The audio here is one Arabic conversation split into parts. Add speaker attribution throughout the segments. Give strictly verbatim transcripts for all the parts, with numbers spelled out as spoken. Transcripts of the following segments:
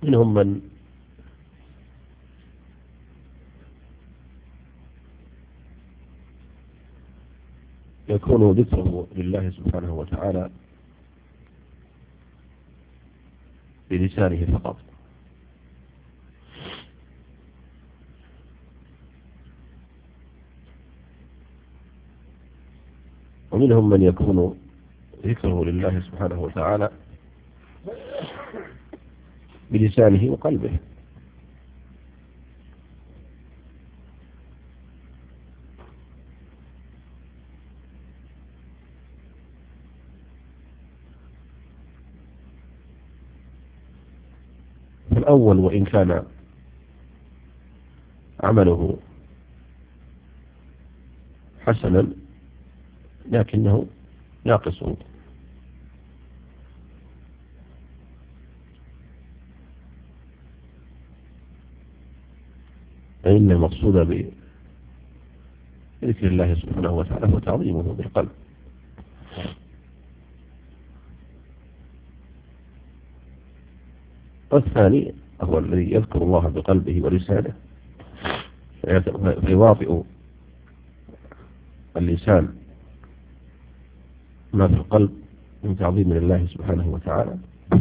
Speaker 1: منهم من يكون ذكره لله سبحانه وتعالى بلسانه فقط، ومنهم من يكون ذكره لله سبحانه وتعالى بلسانه وقلبه. الأول وإن كان عمله حسنا لكنه ناقص، فإن المقصود بذكر الله سبحانه وتعالى هو تعظيمه بالقلب. والثاني هو الذي يذكر الله بقلبه ولسانه فيواطئ اللسان ما في القلب من تعظيم لله سبحانه وتعالى،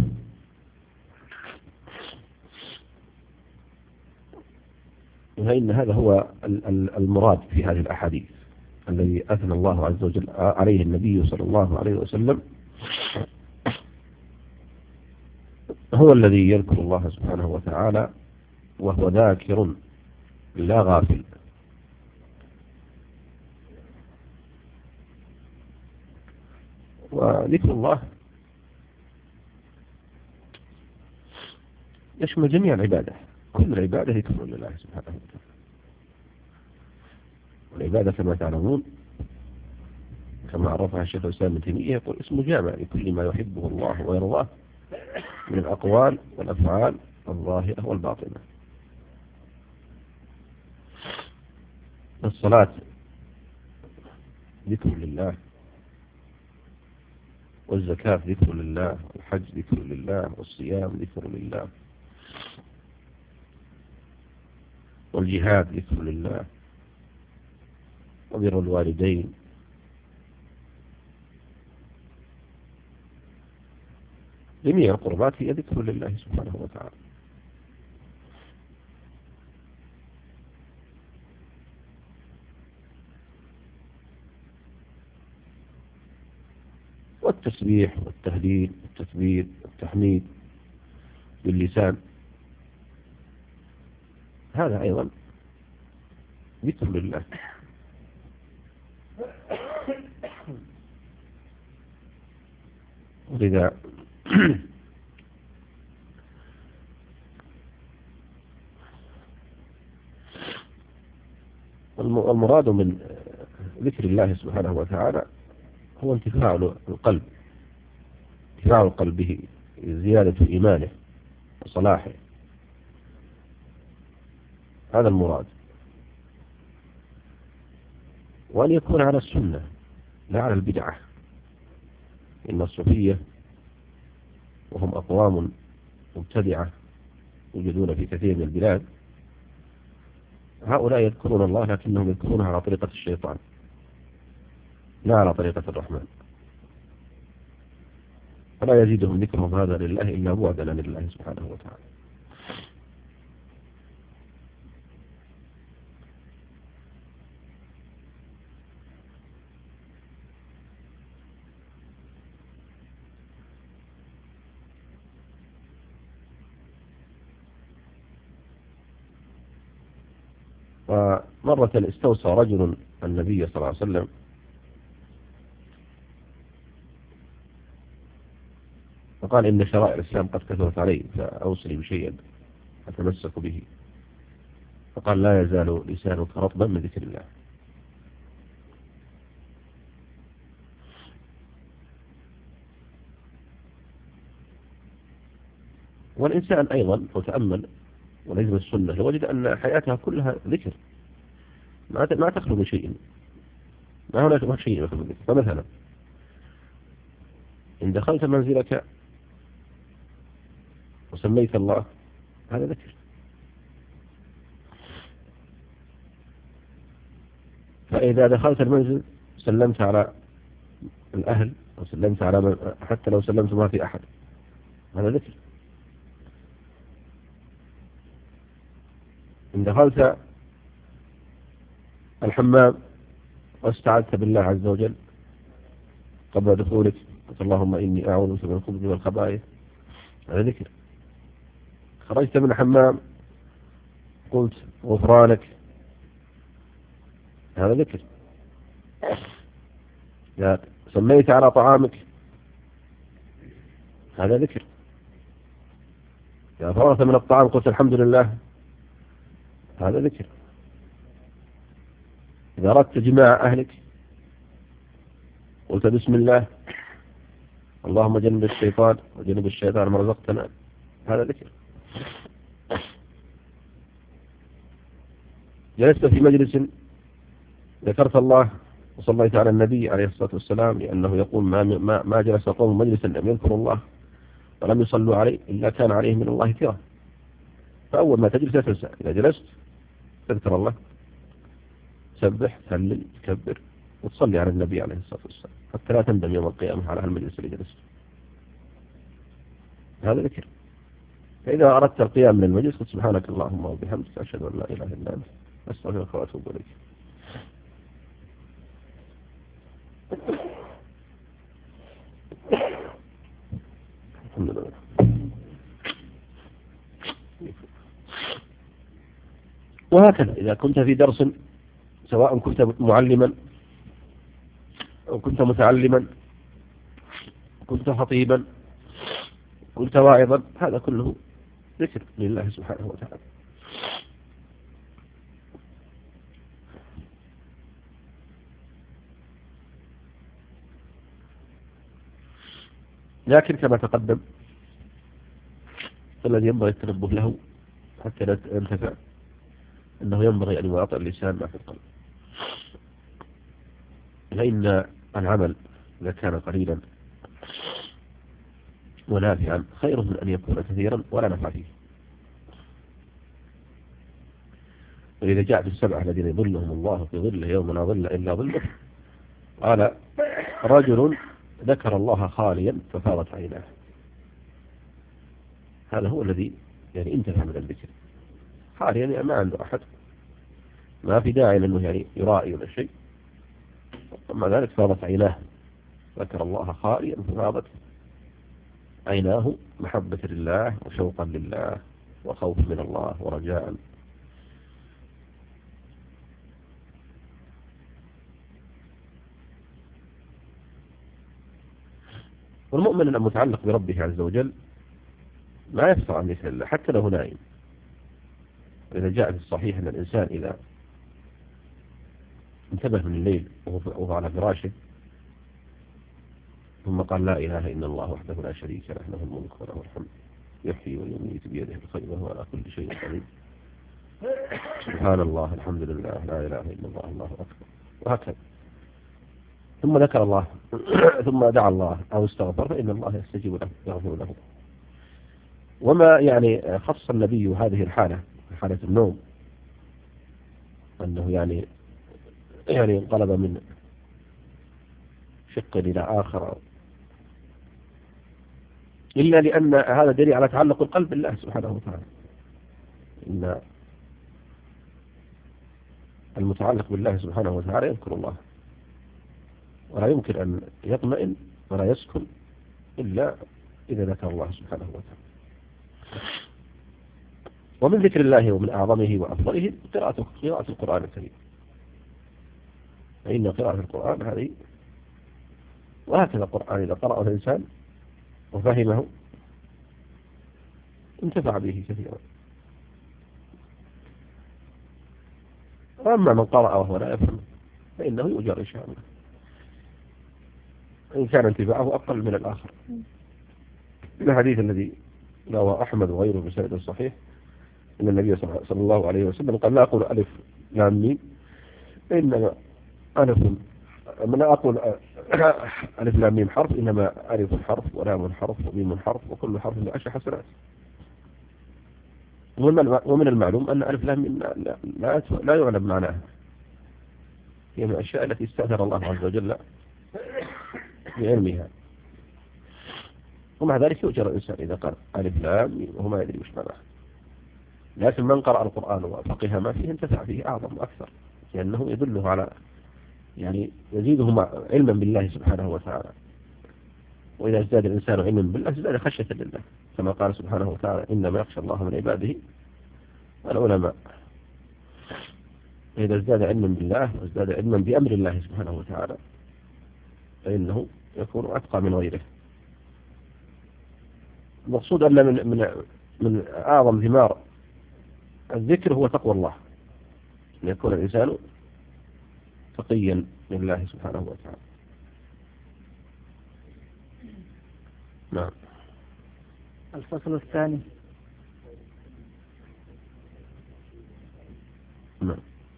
Speaker 1: فإن هذا هو المراد في هذه الأحاديث الذي أثنى الله عز وجل عليه النبي صلى الله عليه وسلم، هو الذي يذكر الله سبحانه وتعالى وهو ذاكر لا غافل. وذكر الله يشمل جميع العبادة، كل العبادة ذكر لله سبحانه وتعالى. والعبادة كما تعلمون كما عرفها الشيخ الإسلام ابن تيمية يقول اسم جامع لكل ما يحبه الله ويرضاه من الأقوال والأفعال الظاهرة والباطنة. الصلاة ذكر لله، والزكاة ذكر لله، والحج ذكر لله، والصيام ذكر لله، والجهاد ذكر لله، وبر الوالدين، جميع القربات هي ذكر لله سبحانه وتعالى. والتسبيح والتهليل والتكبير والتحميد باللسان هذا أيضا ذكر لله. ولذا المراد من ذكر الله سبحانه وتعالى هو انتفاع القلب، انتفاع القلب به، زيادة إيمانه وصلاحه، هذا المراد. وأن يكون على السنة لا على البدعة، إن الصوفية وهم أقوام مبتدعة يوجدون في كثير من البلاد، هؤلاء يذكرون الله لكنهم يذكرونها على طريقة الشيطان لا على طريقة الرحمن، فلا يزيدهم ذكرهم هذا لله إلا بعدا عن الله سبحانه وتعالى. ومرة استوصى رجل النبي صلى الله عليه وسلم فقال إن شرائع الإسلام قد كثرت علي فأوصني بشيء أتمسك به، فقال لا يزال لسانك رطبا من ذكر الله. والإنسان أيضا وتأمل ولزم السنة لوجد أن حياتها كلها ذكر، ما تخلو من شيء، ما هناك شيء يخلو من ذكر. فمثلا إن دخلت منزلك وسميت الله هذا ذكر. فإذا دخلت المنزل سلمت على الأهل أو سلمت على من حتى لو سلمت ما في أحد، هذا ذكر. إن دخلت الحمام واستعذت بالله عز وجل قبل دخولك، قلت اللهم إني أعوذ بك من الخبث والخبائث، هذا ذكر. خرجت من الحمام قلت غفرانك، هذا ذكر. إذا سميت على طعامك هذا ذكر. إذا فرغت من الطعام قلت الحمد لله، هذا ذكر. إذا أردت جماع أهلك قلت بسم الله اللهم جنب الشيطان وجنب الشيطان ما رزقتنا، هذا ذكر. جلست في مجلس ذكرت الله وصليت على النبي عليه الصلاة والسلام، لأنه يقول ما, ما, ما جلس قوم مجلسا لم يذكروا الله ولم يصلوا عليه إلا كان عليه من الله ترى. فأول ما تجلس تنسى، إذا جلست تذكر الله، تسبح تهلل تكبر وتصلي على النبي عليه الصلاة والسلام حتى لا تندم يوم القيامة على المجلس اللي جلست، هذا ذكر. فإذا أردت القيام من المجلس قلت سبحانك اللهم وبحمدك أشهد أن لا إله إلا أنت أستغفرك وأتوب إليك. الحمد لله. وهكذا إذا كنت في درس سواء كنت معلما أو كنت متعلما، كنت خطيبا، كنت واعظا، هذا كله ذكر لله سبحانه وتعالى. لكن كما تقدم الذي ينبغي التنبه له حتى لا ينتفع أنه ينبغي أن يواطئ اللسان ما في القلب، فإن العمل إذا كان قليلا ونافعا خير من أن يكون كثيرا ولا نفع فيه. وإذا جاء في السبعة الذين يظلهم الله في ظله يوم لا ظل إلا ظله، قال رجل ذكر الله خاليا ففاضت عيناه، هذا هو الذي يعني انتفع من الذكر خاليا، يعني ما عنده أحد، ما في داعي لأنه يعني يرائي ولا شيء، أما ذلك فاضت عيناه، ذكر الله خاليا ففاضت عيناه محبة لله وشوقا لله وخوف من الله ورجاء. والمؤمن المتعلق بربه عز وجل ما يفتر عن ذكر الله حتى لو نائم. إذا جاء في الصحيح أن الإنسان إذا انتبه من الليل وهو على فراشه ثم قال لا إله إلا الله وحده لا شريك له له الملك وله الحمد يحيي ويميت بيده الخير وهو على كل شيء قدير، سبحان الله الحمد لله لا إله إلا الله الله أكبر، وهكذا. ثم ذكر الله ثم دعا الله أو استغفر فإن الله يستجيب له يغفر له. وما يعني خص النبي هذه الحالة حالة النوم أنه يعني يعني انقلب من شق إلى آخر إلا لأن هذا دليل على تعلق القلب بالله سبحانه وتعالى. إن المتعلق بالله سبحانه وتعالى يذكر الله، ولا يمكن أن يطمئن ولا يسكن إلا إذا ذكر الله سبحانه وتعالى. ومن ذكر الله ومن أعظمه وأفضله قراءة قراءة القرآن الكريم، فإن قراءة القرآن هذه، وهكذا القرآن إذا قرأه الإنسان وفهمه انتفع به كثيرا. وأما من قرأ وهو لا يفهم فإنه يؤجر إن شاء الله إن كان انتفاعه أقل من الآخر. الحديث الذي رواه أحمد وغيره بسند صحيح أن النبي صلى الله عليه وسلم قال لا أقول ألف لام ميم إنما ألف من أقول ألف لام ميم حرف، إنما ألف حرف ولام حرف وميم حرف وكل حرف بعشر حسنات. ومن المعلوم أن ألف لام لا, لا, لا يعلم معناها، هي من الأشياء التي استأثر الله عز وجل بعلمها، ومع ذلك يؤجر الإنسان إذا قال ألف لام وهو ما يدري وش معناها. لكن من قرأ القرآن وفقه ما فيه انتفع فيه أعظم وأكثر، لأنه يدله على يعني يزيده علما بالله سبحانه وتعالى، وإذا ازداد الإنسان علما بالله ازداد خشية لله، كما قال سبحانه وتعالى إنما يخشى الله من عباده العلماء. إذا ازداد علما بالله وازداد علما بأمر الله سبحانه وتعالى فإنه يكون أتقى من غيره. المقصود أن من من من أعظم ثمار الذكر هو تقوى الله، أن يكون الإنسان تقيا لله سبحانه وتعالى. نعم.
Speaker 2: الفصل الثاني.
Speaker 1: نعم.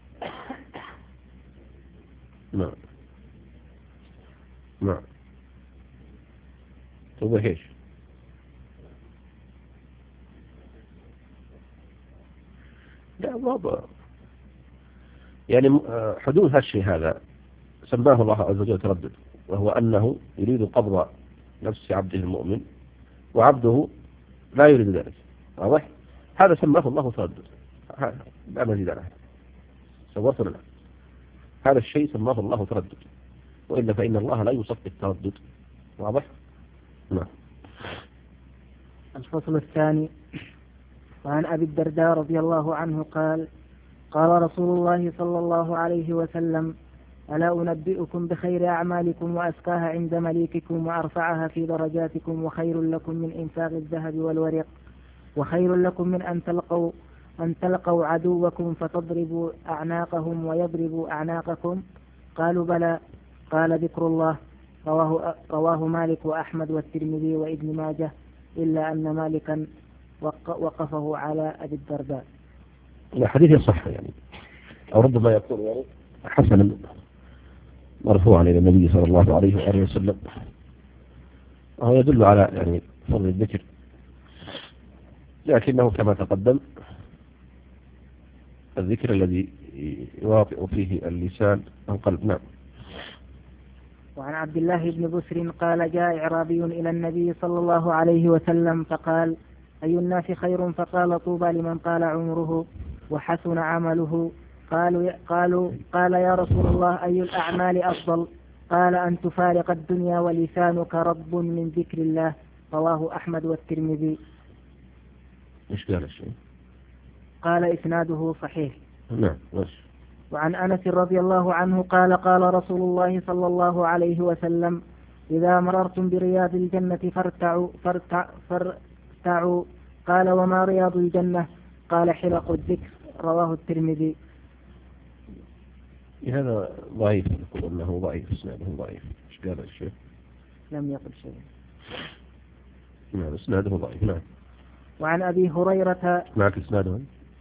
Speaker 1: نعم. نعم. توبة ايش؟ لا بابا، يعني حدوث هالشيء هذا سماه الله عز وجل تردد، وهو أنه يريد قبض نفس عبده المؤمن وعبده لا يريد ذلك. واضح؟ هذا سماه الله تردد، لا مزيد على هذا. صورت لنا هذا الشيء سماه الله تردد، وإلا فإن الله لا يوصف بالتردد. واضح؟ نعم.
Speaker 2: الفصل الثاني. وعن أبي الدرداء رضي الله عنه قال قال رسول الله صلى الله عليه وسلم ألا أنبئكم بخير أعمالكم وأزكاها عند مليككم وأرفعها في درجاتكم وخير لكم من إنفاق الذهب والورق وخير لكم من أن تلقوا أن تلقوا عدوكم فتضربوا أعناقهم ويضربوا أعناقكم؟ قالوا بلى. قال ذكر الله. رواه, رواه مالك وأحمد والترمذي وابن ماجه، إلا أن مالكا وقفه على أبي الدرداء.
Speaker 1: الحديث يصح يعني، أو ربما يكون يعني حسنا مرفوعا إلى النبي صلى الله عليه وآله وسلم، وهو يدل على يعني فضل الذكر، لكنه كما تقدم الذكر الذي يواطئ فيه اللسان القلب. نعم.
Speaker 2: وعن عبد الله بن بسر قال جاء إعرابي إلى النبي صلى الله عليه وسلم فقال أي الناس خير؟ فقال طوبى لمن طال عمره وحسن عمله. قالوا, قالوا قال يا رسول الله أي الأعمال أفضل؟ قال أن تفارق الدنيا ولسانك رب من ذكر الله. رواه أحمد والترمذي.
Speaker 1: إيش قال الشيء؟
Speaker 2: قال إسناده صحيح.
Speaker 1: نعم. وش.
Speaker 2: وعن أنس رضي الله عنه قال قال رسول الله صلى الله عليه وسلم إذا مررتم برياض الجنة فارتعوا, فارتع فارتعوا. قال وما رياض الجنة؟ قال حلق الذكر. رواه الترمذي.
Speaker 1: هذا ضعيف، يقول أنه ضعيف، إسناده ضعيف. إيش قال الشيخ؟
Speaker 2: لم يقل شيء.
Speaker 1: نعم إسناده ضعيف. نعم.
Speaker 2: وعن أبي هريرة.
Speaker 1: معك إسناده؟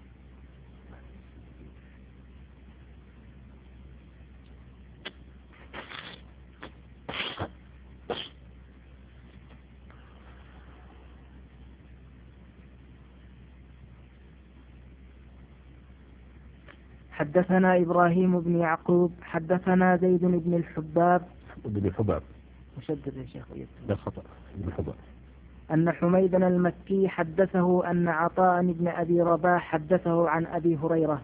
Speaker 2: حدثنا إبراهيم بن يعقوب حدثنا زيد بن الحباب
Speaker 1: بن الحباب
Speaker 2: مشدد يا شيخ
Speaker 1: لا خطأ بن الحباب
Speaker 2: أن حميدا المكي حدثه أن عطاء بن أبي رباح حدثه عن أبي هريرة.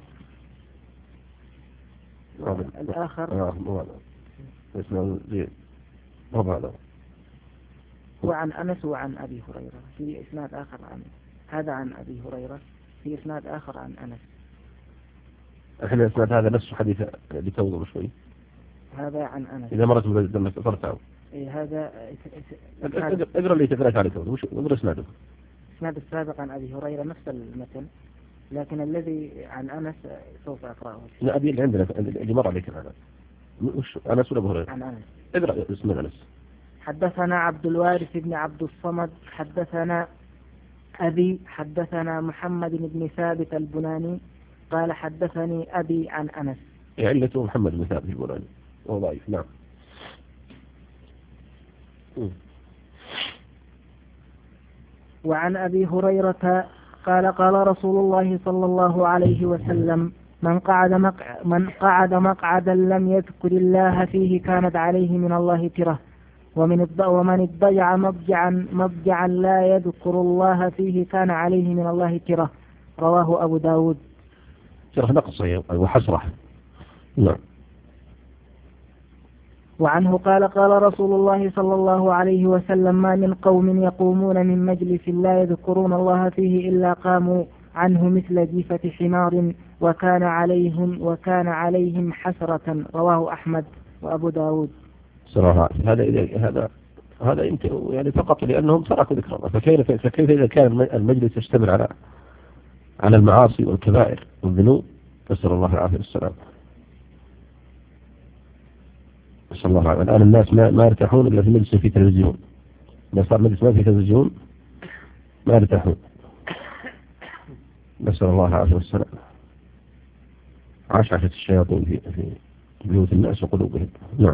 Speaker 2: الآخر
Speaker 1: آه اسمه زيد هذا
Speaker 2: وعن أنس وعن أبي هريرة في إسناد آخر عن هذا عن أبي هريرة في إسناد آخر عن أنس.
Speaker 1: الحين إسناد هذا نفس حديث اللي توضب شوي.
Speaker 2: هذا عن أنس.
Speaker 1: إذا مرت من فرتعوا.
Speaker 2: إيه هذا
Speaker 1: اقرأ اللي تقرأت عليه توضب وش اقرأ إسناده.
Speaker 2: إسناد السابق عن أبي هريرة نفس المتن، لكن الذي عن أنس سوف أقرأه.
Speaker 1: لا أبي اللي عندنا اللي مر عليك هذا. وش أنس ولا أبو هريرة؟
Speaker 2: عن أنس.
Speaker 1: اقرأ اسم أنس.
Speaker 2: حدثنا عبد الوارث بن عبد الصمد حدثنا أبي حدثنا محمد بن ثابت البناني قال حدثني أبي عن أنس.
Speaker 1: علته محمد بن ثابت البناني وهو ضعيف. نعم.
Speaker 2: وعن أبي هريرة قال قال رسول الله صلى الله عليه وسلم من قعد, مقع من قعد مقعدا لم يذكر الله فيه كانت عليه من الله ترة، ومن ومن اضطجع مضجعا مضجعا لا يذكر الله فيه كان عليه من الله ترة. رواه أبو داود.
Speaker 1: ترة نقص وحسرة. نعم.
Speaker 2: وعنه قال قال رسول الله صلى الله عليه وسلم ما من قوم يقومون من مجلس لا يذكرون الله فيه إلا قاموا عنه مثل جيفة حمار وكان عليهم وكان عليهم حسرة. رواه أحمد وأبو داود.
Speaker 1: صراحة هذا هذا هذا يمكن يعني فقط لأنهم تركوا ذكر الله، فكيف فكيف إذا كان المجلس يشتمل على على المعاصي والكبائر والذنوب؟ نسأل الله العافية والسلام. نسأل الله العافية. الآن الناس ما ما يرتاحون إلا في مجلس فيه تلفزيون. إذا صار مجلس ما فيه تلفزيون ما يرتاحون. نسأل الله العافية والسلام. عشعشة الشياطين في في بيوت الناس وقلوبهم. نعم.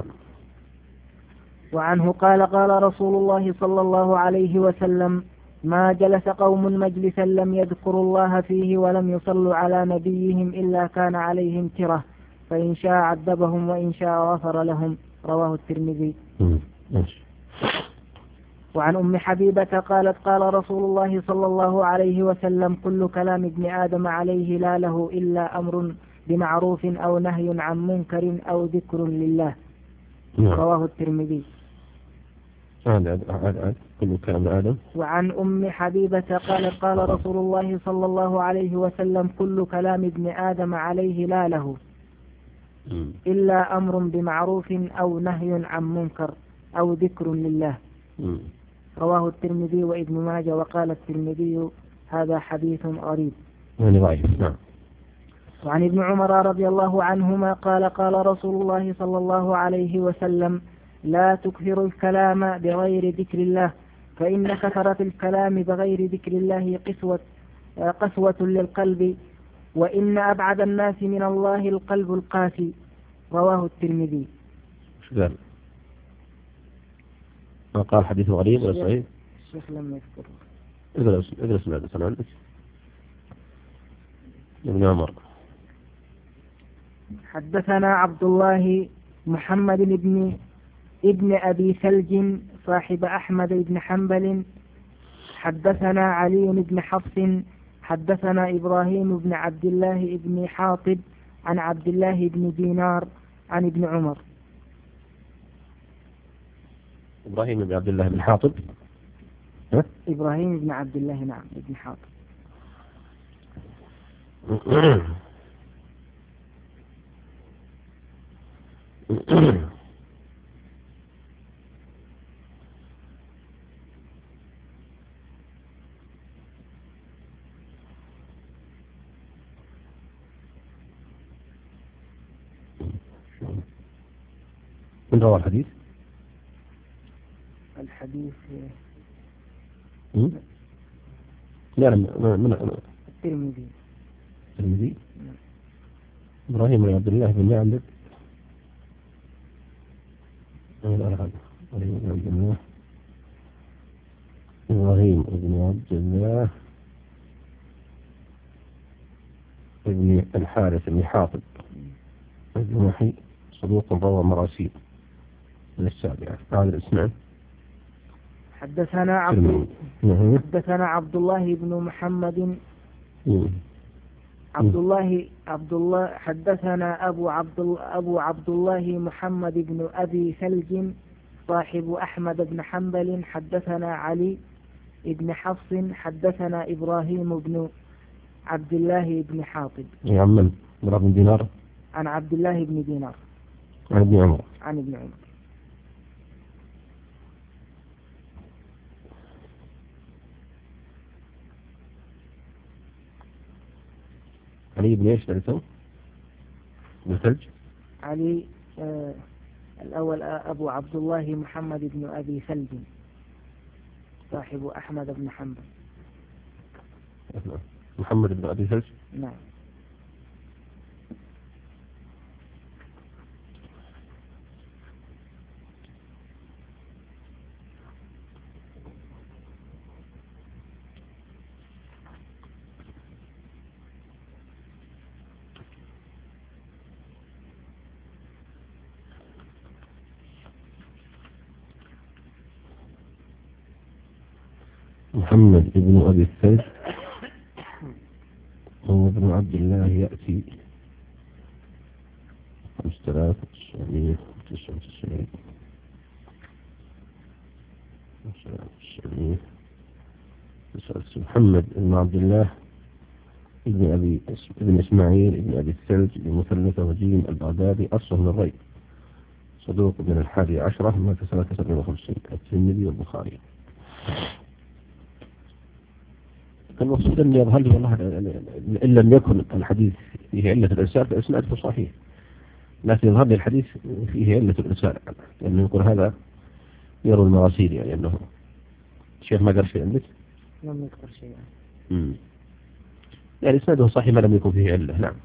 Speaker 2: وعنه قال قال رسول الله صلى الله عليه وسلم ما جلس قوم مجلسا لم يذكروا الله فيه ولم يصلوا على نبيهم إلا كان عليهم ترة، فإن شاء عذبهم وإن شاء غفر لهم. رواه الترمذي. وعن أم حبيبة قالت قال رسول الله صلى الله عليه وسلم كل كلام ابن آدم عليه لا له إلا أمر بمعروف أو نهي عن منكر أو ذكر لله. رواه الترمذي.
Speaker 1: كل كلام آدم.
Speaker 2: وعن أم حبيبة قالت قال رسول الله صلى الله عليه وسلم كل كلام ابن آدم عليه لا له إلا أمر بمعروف أو نهي عن منكر أو ذكر لله. رواه الترمذي وابن ماجه. وقال الترمذي هذا حديث غريب.
Speaker 1: يعني ضعيف. نعم.
Speaker 2: وعن ابن عمر رضي الله عنهما قال قال رسول الله صلى الله عليه وسلم لا تكثروا الكلام بغير ذكر الله فإن كثرة الكلام بغير ذكر الله قسوة, قسوة للقلب وإن أبعد الناس من الله القلب القاسي. رواه الترمذي.
Speaker 1: شو قال؟ ما قال حديث غريب ولا صحيح؟
Speaker 2: الشيخ لم يذكر.
Speaker 1: ادرس ادرس هذا سنة عندك ابن عمر.
Speaker 2: حدثنا عبد الله محمد بن ابن أبي ثلج صاحب أحمد بن حنبل. حدثنا علي بن حفص حدثنا إبراهيم بن عبد الله بن حاطب عن عبد الله بن دينار عن ابن عمر.
Speaker 1: إبراهيم بن عبد الله بن حاطب. ها؟
Speaker 2: إبراهيم بن عبد الله نعم بن حاطب.
Speaker 1: من روى الحديث؟
Speaker 2: الحديث
Speaker 1: لا لا من
Speaker 2: الترمذي.
Speaker 1: الترمذي. إبراهيم بن عبد الله بن معبد. إبراهيم بن عبد الله إبراهيم بن عبد الله ابن الحارث بن حاطب الجمحي صدوق روى مراسيل من السابعة. هذا الاسم.
Speaker 2: حدثنا عبد حدثنا عبد الله بن محمد عبد الله عبد الله حدثنا أبو عبد أبو عبد الله محمد بن أبي ثلج صاحب أحمد بن حنبل. حدثنا علي بن حفص حدثنا إبراهيم بن عبد الله بن حاطب.
Speaker 1: عن من؟ بن دينار.
Speaker 2: عن عبد الله بن دينار.
Speaker 1: عن ابن عمر.
Speaker 2: عن ابن عمر.
Speaker 1: علي بن ايش ثالثه؟ بن ثلج.
Speaker 2: علي آه الأول أبو عبد الله محمد بن أبي ثلج صاحب أحمد بن حنبل.
Speaker 1: محمد بن أبي ثلج.
Speaker 2: نعم.
Speaker 1: محمد ابن أبي الثلج هو ابن عبد الله يأتي خمسة آلاف وتسعمائة وتسعة وتسعين محمد بن عبد الله ابن أبي ابن إسماعيل ابن أبي الثلج ابن مثلثة وجيم البغدادي أصله من الري، صدوق من الحادي عشرة مات سنة سبعين وخمسين، الترمذي والبخاري. المقصود أن يظهر لي والله إن لم يكن الحديث فيه علة الإرسال فإسناده صحيح، لكن يظهر لي الحديث فيه علة الإرسال، لأنه يقول هذا يروي المراسيل، يعني أنه الشيخ ما قال شيء عندك؟
Speaker 2: لم يذكر شيئا.
Speaker 1: امم يعني إسناده صحيح ما لم يكن فيه علة. نعم.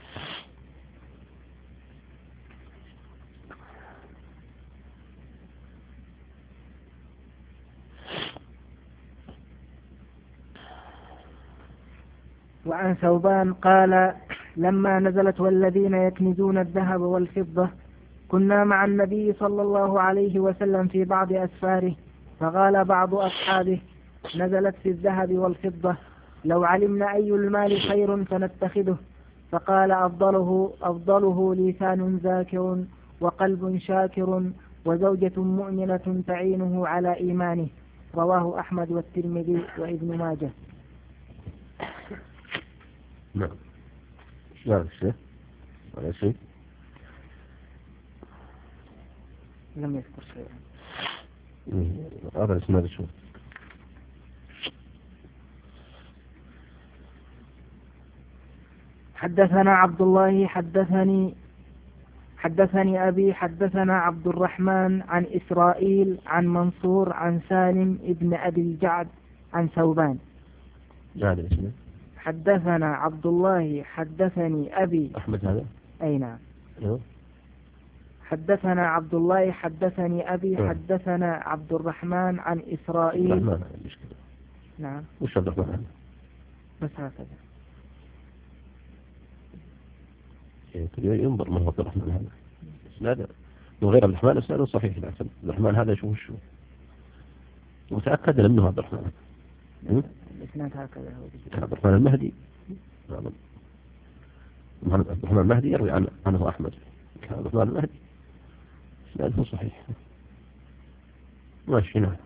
Speaker 2: وعن ثوبان قال لما نزلت والذين يكنزون الذهب والفضة كنا مع النبي صلى الله عليه وسلم في بعض أسفاره، فقال بعض أصحابه نزلت في الذهب والفضة لو علمنا أي المال خير فنتخذه، فقال أفضله, أفضله لسان ذاكر وقلب شاكر وزوجة مؤمنة تعينه على إيمانه. رواه أحمد والترمذي وابن ماجه.
Speaker 1: نعم. لا شيء ولا شيء
Speaker 2: لم يذكر شيئا.
Speaker 1: هذا الاسناد شو؟
Speaker 2: حدثنا عبد الله حدثني حدثني أبي حدثنا عبد الرحمن عن إسرائيل عن منصور عن سالم ابن أبي الجعد عن ثوبان.
Speaker 1: هذا الاسناد.
Speaker 2: حدثنا عبد الله حدثني أبي
Speaker 1: أحمد هذا.
Speaker 2: أي نعم.
Speaker 1: أيوه.
Speaker 2: حدثنا عبد الله حدثني أبي
Speaker 1: أه.
Speaker 2: حدثنا عبد الرحمن عن إسرائيل.
Speaker 1: عبد الرحمن المشكلة.
Speaker 2: نعم.
Speaker 1: وش عبد الرحمن؟
Speaker 2: بس هكذا.
Speaker 1: ينظر من هو عبد الرحمن هذا. إسناده من غير عبد الرحمن إسناده صحيح، لكن عبد الرحمن هذا شو شو متأكد أنه عبد الرحمن.
Speaker 2: الإسناد هكذا هو.
Speaker 1: عبد الرحمن المهدي. عبد الرحمن المهدي يروي عنه عنه أحمد. عبد الرحمن المهدي إسناده صحيح. ماشي. نعم.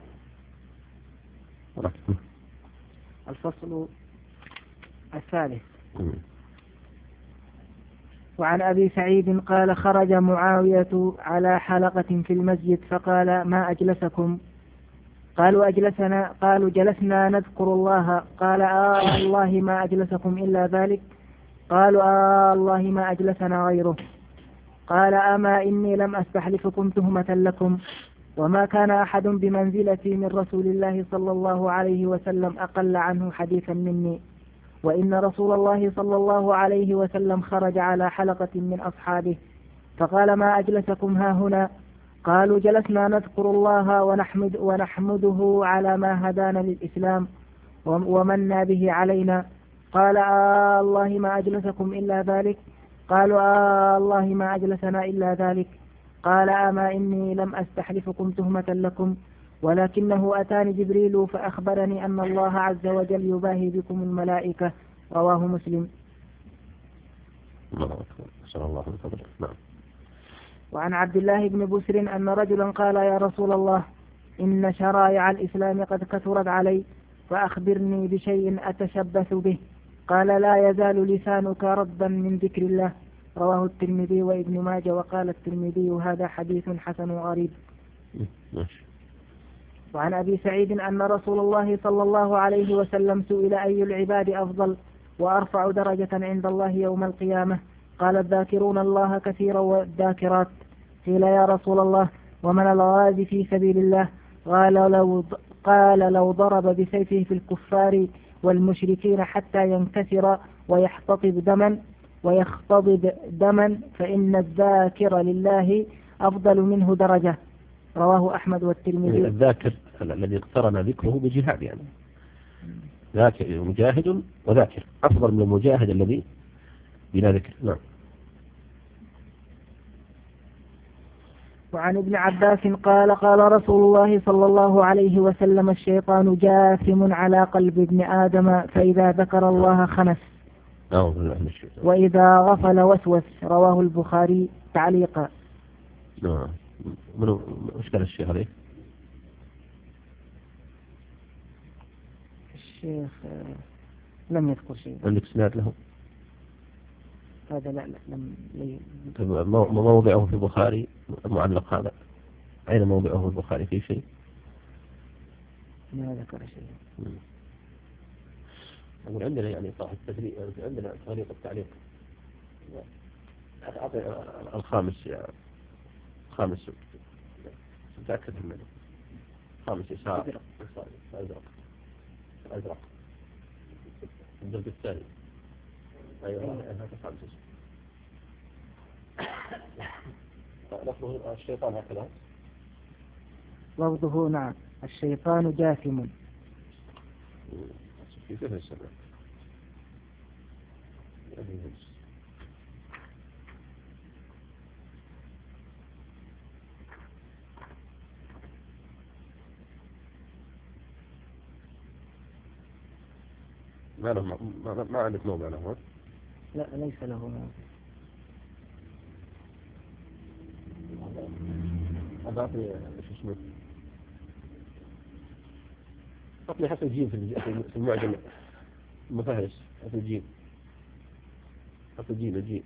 Speaker 2: الفصل الثالث. وعن أبي سعيد قال خرج معاوية على حلقة في المسجد فقال ما أجلسكم؟ قالوا أجلسنا قالوا جلسنا نذكر الله. قال آه الله ما أجلسكم إلا ذلك؟ قالوا آه الله ما أجلسنا غيره. قال أما إني لم أستحلفكم تهمة لكم، وما كان أحد بمنزلتي من رسول الله صلى الله عليه وسلم أقل عنه حديثا مني، وإن رسول الله صلى الله عليه وسلم خرج على حلقة من أصحابه فقال ما أجلسكم ها هنا؟ قالوا جلسنا نذكر الله ونحمد ونحمده على ما هدانا للإسلام ومنا به علينا. قال آه الله ما أجلسكم إلا ذلك؟ قالوا آه الله ما أجلسنا إلا ذلك. قال أما إني لم أستحلفكم تهمة لكم، ولكنه أتاني جبريل فأخبرني أن الله عز وجل يباهي بكم الملائكة. رواه مسلم.
Speaker 1: الله نعم.
Speaker 2: وعن عبد الله بن بسر أن رجلا قال يا رسول الله إن شرائع الإسلام قد كثرت علي، فأخبرني بشيء أتشبث به. قال لا يزال لسانك ربا من ذكر الله. رواه الترمذي وابن ماجه. وقال الترمذي هذا حديث حسن غريب. وعن أبي سعيد أن رسول الله صلى الله عليه وسلم سئل أي العباد أفضل وأرفع درجة عند الله يوم القيامة؟ قال الذاكرون الله كثيرا والذاكرات. قيل يا رسول الله ومن الغازي في سبيل الله؟ قال لو, قال لو ضرب بسيفه في الكفار والمشركين حتى ينكسر ويحتطب دما ويختضب دما فإن الذاكر لله أفضل منه درجة. رواه أحمد والترمذي.
Speaker 1: الذاكر الذي اقترن ذكره بجهاد، يعني ذاكر مجاهد وذاكر أفضل من المجاهد الذي بلا ذكر. نعم.
Speaker 2: وعن ابن عباس قال قال رسول الله صلى الله عليه وسلم الشيطان جاثم على قلب ابن آدم فإذا ذكر الله خنس وإذا غفل وسوس. رواه البخاري تعليقا.
Speaker 1: نعم. منو مشكلة الشيخ عليه؟
Speaker 2: الشيخ لم يذكر شيء.
Speaker 1: عندك سناد له؟
Speaker 2: هذا لا لا لم لي...
Speaker 1: موضعه في البخاري معلق هذا، أين موضعه في البخاري في شيء؟
Speaker 2: ما ذكر شيء.
Speaker 1: أقول عندنا يعني صاحب التدريب، عندنا طريقة التعليق. أعطي الخامس يا خامس متأكد منه. خامس يسار أزرق أزرق أزرق الجلد الثاني. أيوة هذا خامس. لفظه الشيطان هكذا.
Speaker 2: لفظه نعم الشيطان جاثم.
Speaker 1: في كيف السبب؟ ما له ما, ما عندك موضع له؟
Speaker 2: لا ليس له موضع.
Speaker 1: هذا أعطي شو اسمه؟ أعطي حتى الجيم في المعجم المفهرس. حتى الجيم حتى الجيم الجيم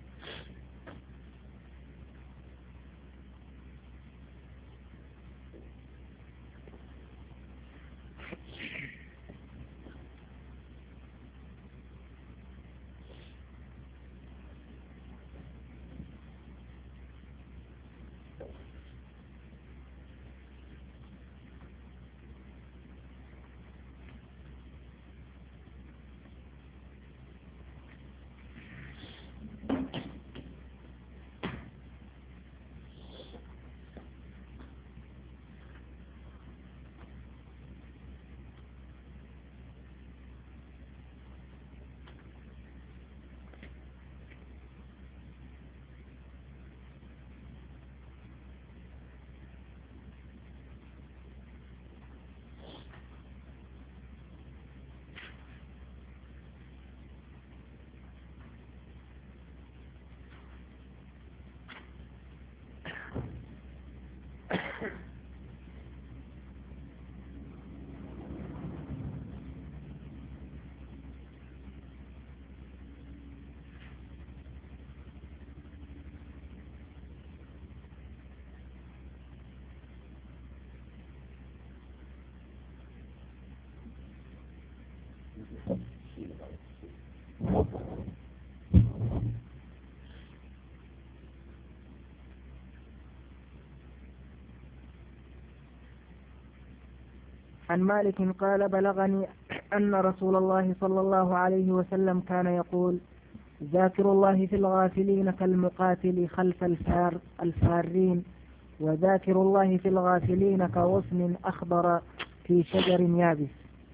Speaker 2: عن مالك قال بلغني أن رسول الله صلى الله عليه وسلم كان يقول ذاكر الله في الغافلين كالمقاتل خلف الفار الفارين وذاكر الله في الغافلين كغصن أخضر في شجر يابس.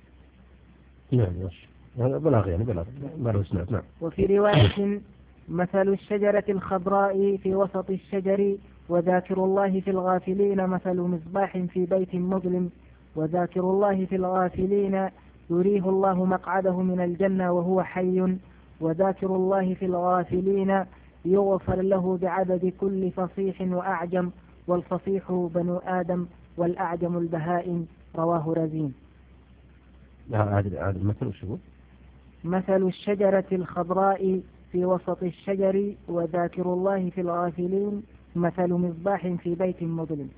Speaker 1: نعم هذا بلاغ يعني بلاغ بلاغ سنات. نعم.
Speaker 2: وفي رواية مثل الشجرة الخضراء في وسط الشجر وذاكر الله في الغافلين مثل مصباح في بيت مظلم وذاكر الله في الغافلين يريه الله مقعده من الجنة وهو حي وذاكر الله في الغافلين يغفر له بعدد كل فصيح وأعجم والفصيح بنو آدم والأعجم البهائم. رواه رزين.
Speaker 1: عادل عادل مثل وشو؟
Speaker 2: مثل الشجرة الخضراء في وسط الشجر وذاكر الله في الغافلين مثل مصباح في بيت مظلم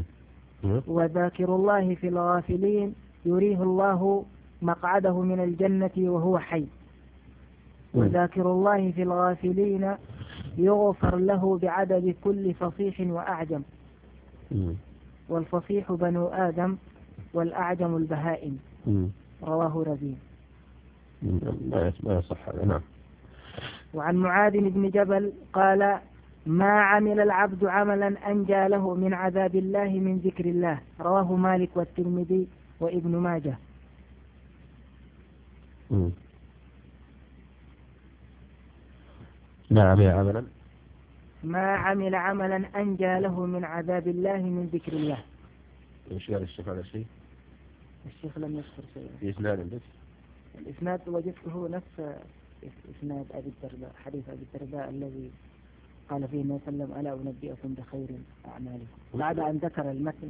Speaker 2: وذاكر الله في الغافلين يريه الله مقعده من الجنة وهو حي وذاكر الله في الغافلين يغفر له بعدد كل فصيح وأعجم والفصيح بنو آدم والأعجم البهائم. رواه رزين.
Speaker 1: ما يصح هذا. نعم.
Speaker 2: وعن معاذ بن جبل قال ما عمل العبد عملا أنجى له من عذاب الله من ذكر الله. رواه مالك والترمذي وابن ماجه.
Speaker 1: ما عمل عملا
Speaker 2: ما عمل عملا أنجى له من عذاب الله من ذكر الله.
Speaker 1: إيش قال الشيخ على شيء؟
Speaker 2: الشيخ لم يذكر شيئا.
Speaker 1: في إسناد عندك؟
Speaker 2: الإسناد وجدته نفس إسناد أبي الدرداء، حديث أبي الدرداء الذي قال فيه النبي صلى الله عليه وسلم: ألا أنبئكم بخير أعمالكم، بعد أن ذكر المتن.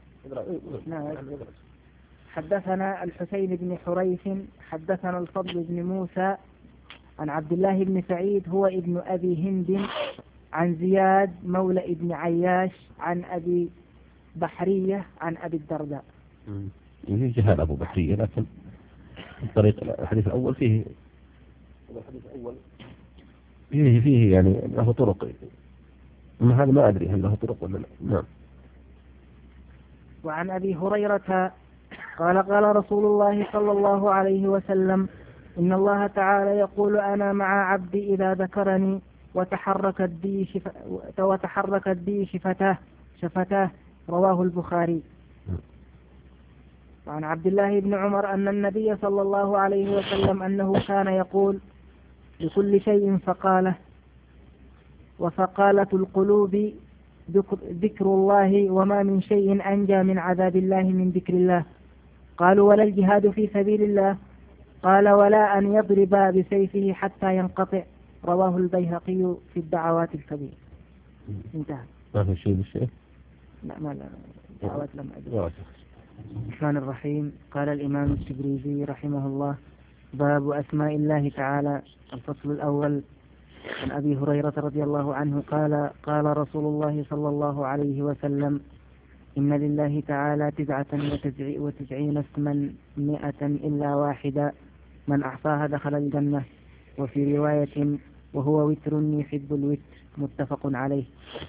Speaker 2: حدثنا الحسين بن حريث حدثنا الفضل بن موسى عن عبد الله بن سعيد هو ابن أبي هند عن زياد مولى ابن عياش عن أبي بحرية عن أبي الدرداء.
Speaker 1: فيه جهال أبو بحرية، لكن الطريق الحديث الأول فيه الحديث الأول فيه فيه يعني له طرق، ما هذا ما أدري هل له طرق ولا لا. نعم.
Speaker 2: وعن أبي هريرة قال قال رسول الله صلى الله عليه وسلم: إن الله تعالى يقول: أنا مع عبدي إذا ذكرني وتحركت بي شف... وتحركت بي شفتاه شفتاه رواه البخاري. وعن عبد الله بن عمر أن النبي صلى الله عليه وسلم أنه كان يقول: لكل شيء فقاله، وفقالة القلوب ذكر الله، وما من شيء أنجى من عذاب الله من ذكر الله. قالوا: ولا الجهاد في سبيل الله؟ قال: ولا أن يضرب بسيفه حتى ينقطع. رواه البيهقي في الدعوات الكبير. انتهى.
Speaker 1: ما في شيء بالشيء؟
Speaker 2: لا ما لا دعوات لم أدري. الرحمن الرحيم. قال الإمام التبريزي رحمه الله: باب أسماء الله تعالى. الفصل الأول. عن أبي هريرة رضي الله عنه قال: قال رسول الله صلى الله عليه وسلم: إن لله تعالى تسعة وتسعين اسما مئة إلا واحدة، من أحصاها دخل الجنة. وفي رواية: وهو وتر يحب الوتر. متفق عليه.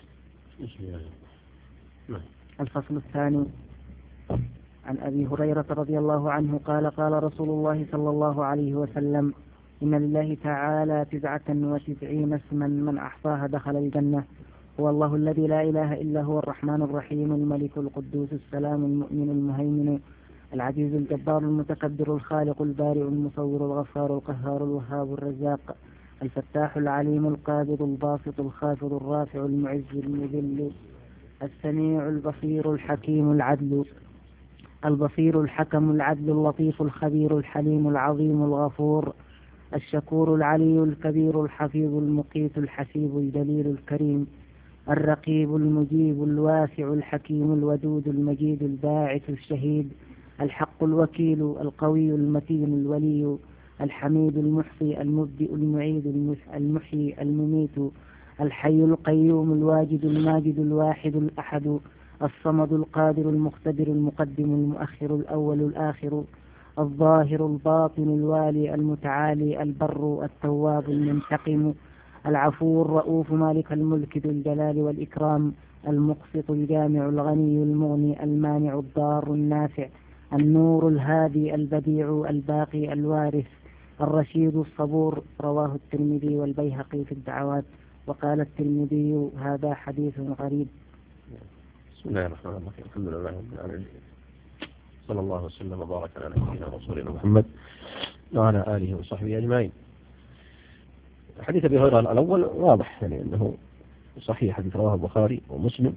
Speaker 2: الفصل الثاني. عن أبي هريرة رضي الله عنه قال: قال رسول الله صلى الله عليه وسلم: إن لله تعالى تسعة وتسعين اسما من أحصاها دخل الجنة. هو الله الذي لا إله إلا هو، الرحمن الرحيم، الملك القدوس السلام المؤمن المهيمن العزيز الجبار المتكبر الخالق البارئ المصور الغفار القهار الوهاب الرزاق الفتاح العليم القابض الباسط الخافض الرافع المعز المذل السميع البصير الحكيم العدل البصير الحكم العدل اللطيف الخبير الحليم العظيم الغفور الشكور العلي الكبير الحفيظ المقيت الحسيب الجليل الكريم الرقيب المجيب الواسع الحكيم الودود المجيد الباعث الشهيد الحق الوكيل القوي المتين الولي الحميد المحصي المبدئ المعيد المحيي المميت الحي القيوم الواجد الماجد الواحد الأحد الصمد القادر المقتدر المقدم المؤخر الأول الآخر الظاهر الباطن الوالي المتعالي البر التواب المنتقم العفو الرؤوف مالك الملك ذو الجلال والإكرام المقسط الجامع الغني المغني المانع الضار النافع النور الهادي البديع الباقي الوارث الرشيد الصبور. رواه الترمذي والبيهقي في الدعوات. وقال الترمذي: هذا حديث غريب.
Speaker 1: بسم الله الرحمن الرحيم. الحمد لله رب العالمين، صلى الله وسلم وبارك على نبينا ورسولنا محمد وعلى آله وصحبه أجمعين. حديث أبي هريرة الأول واضح، يعني أنه صحيح، حديث رواه البخاري ومسلم.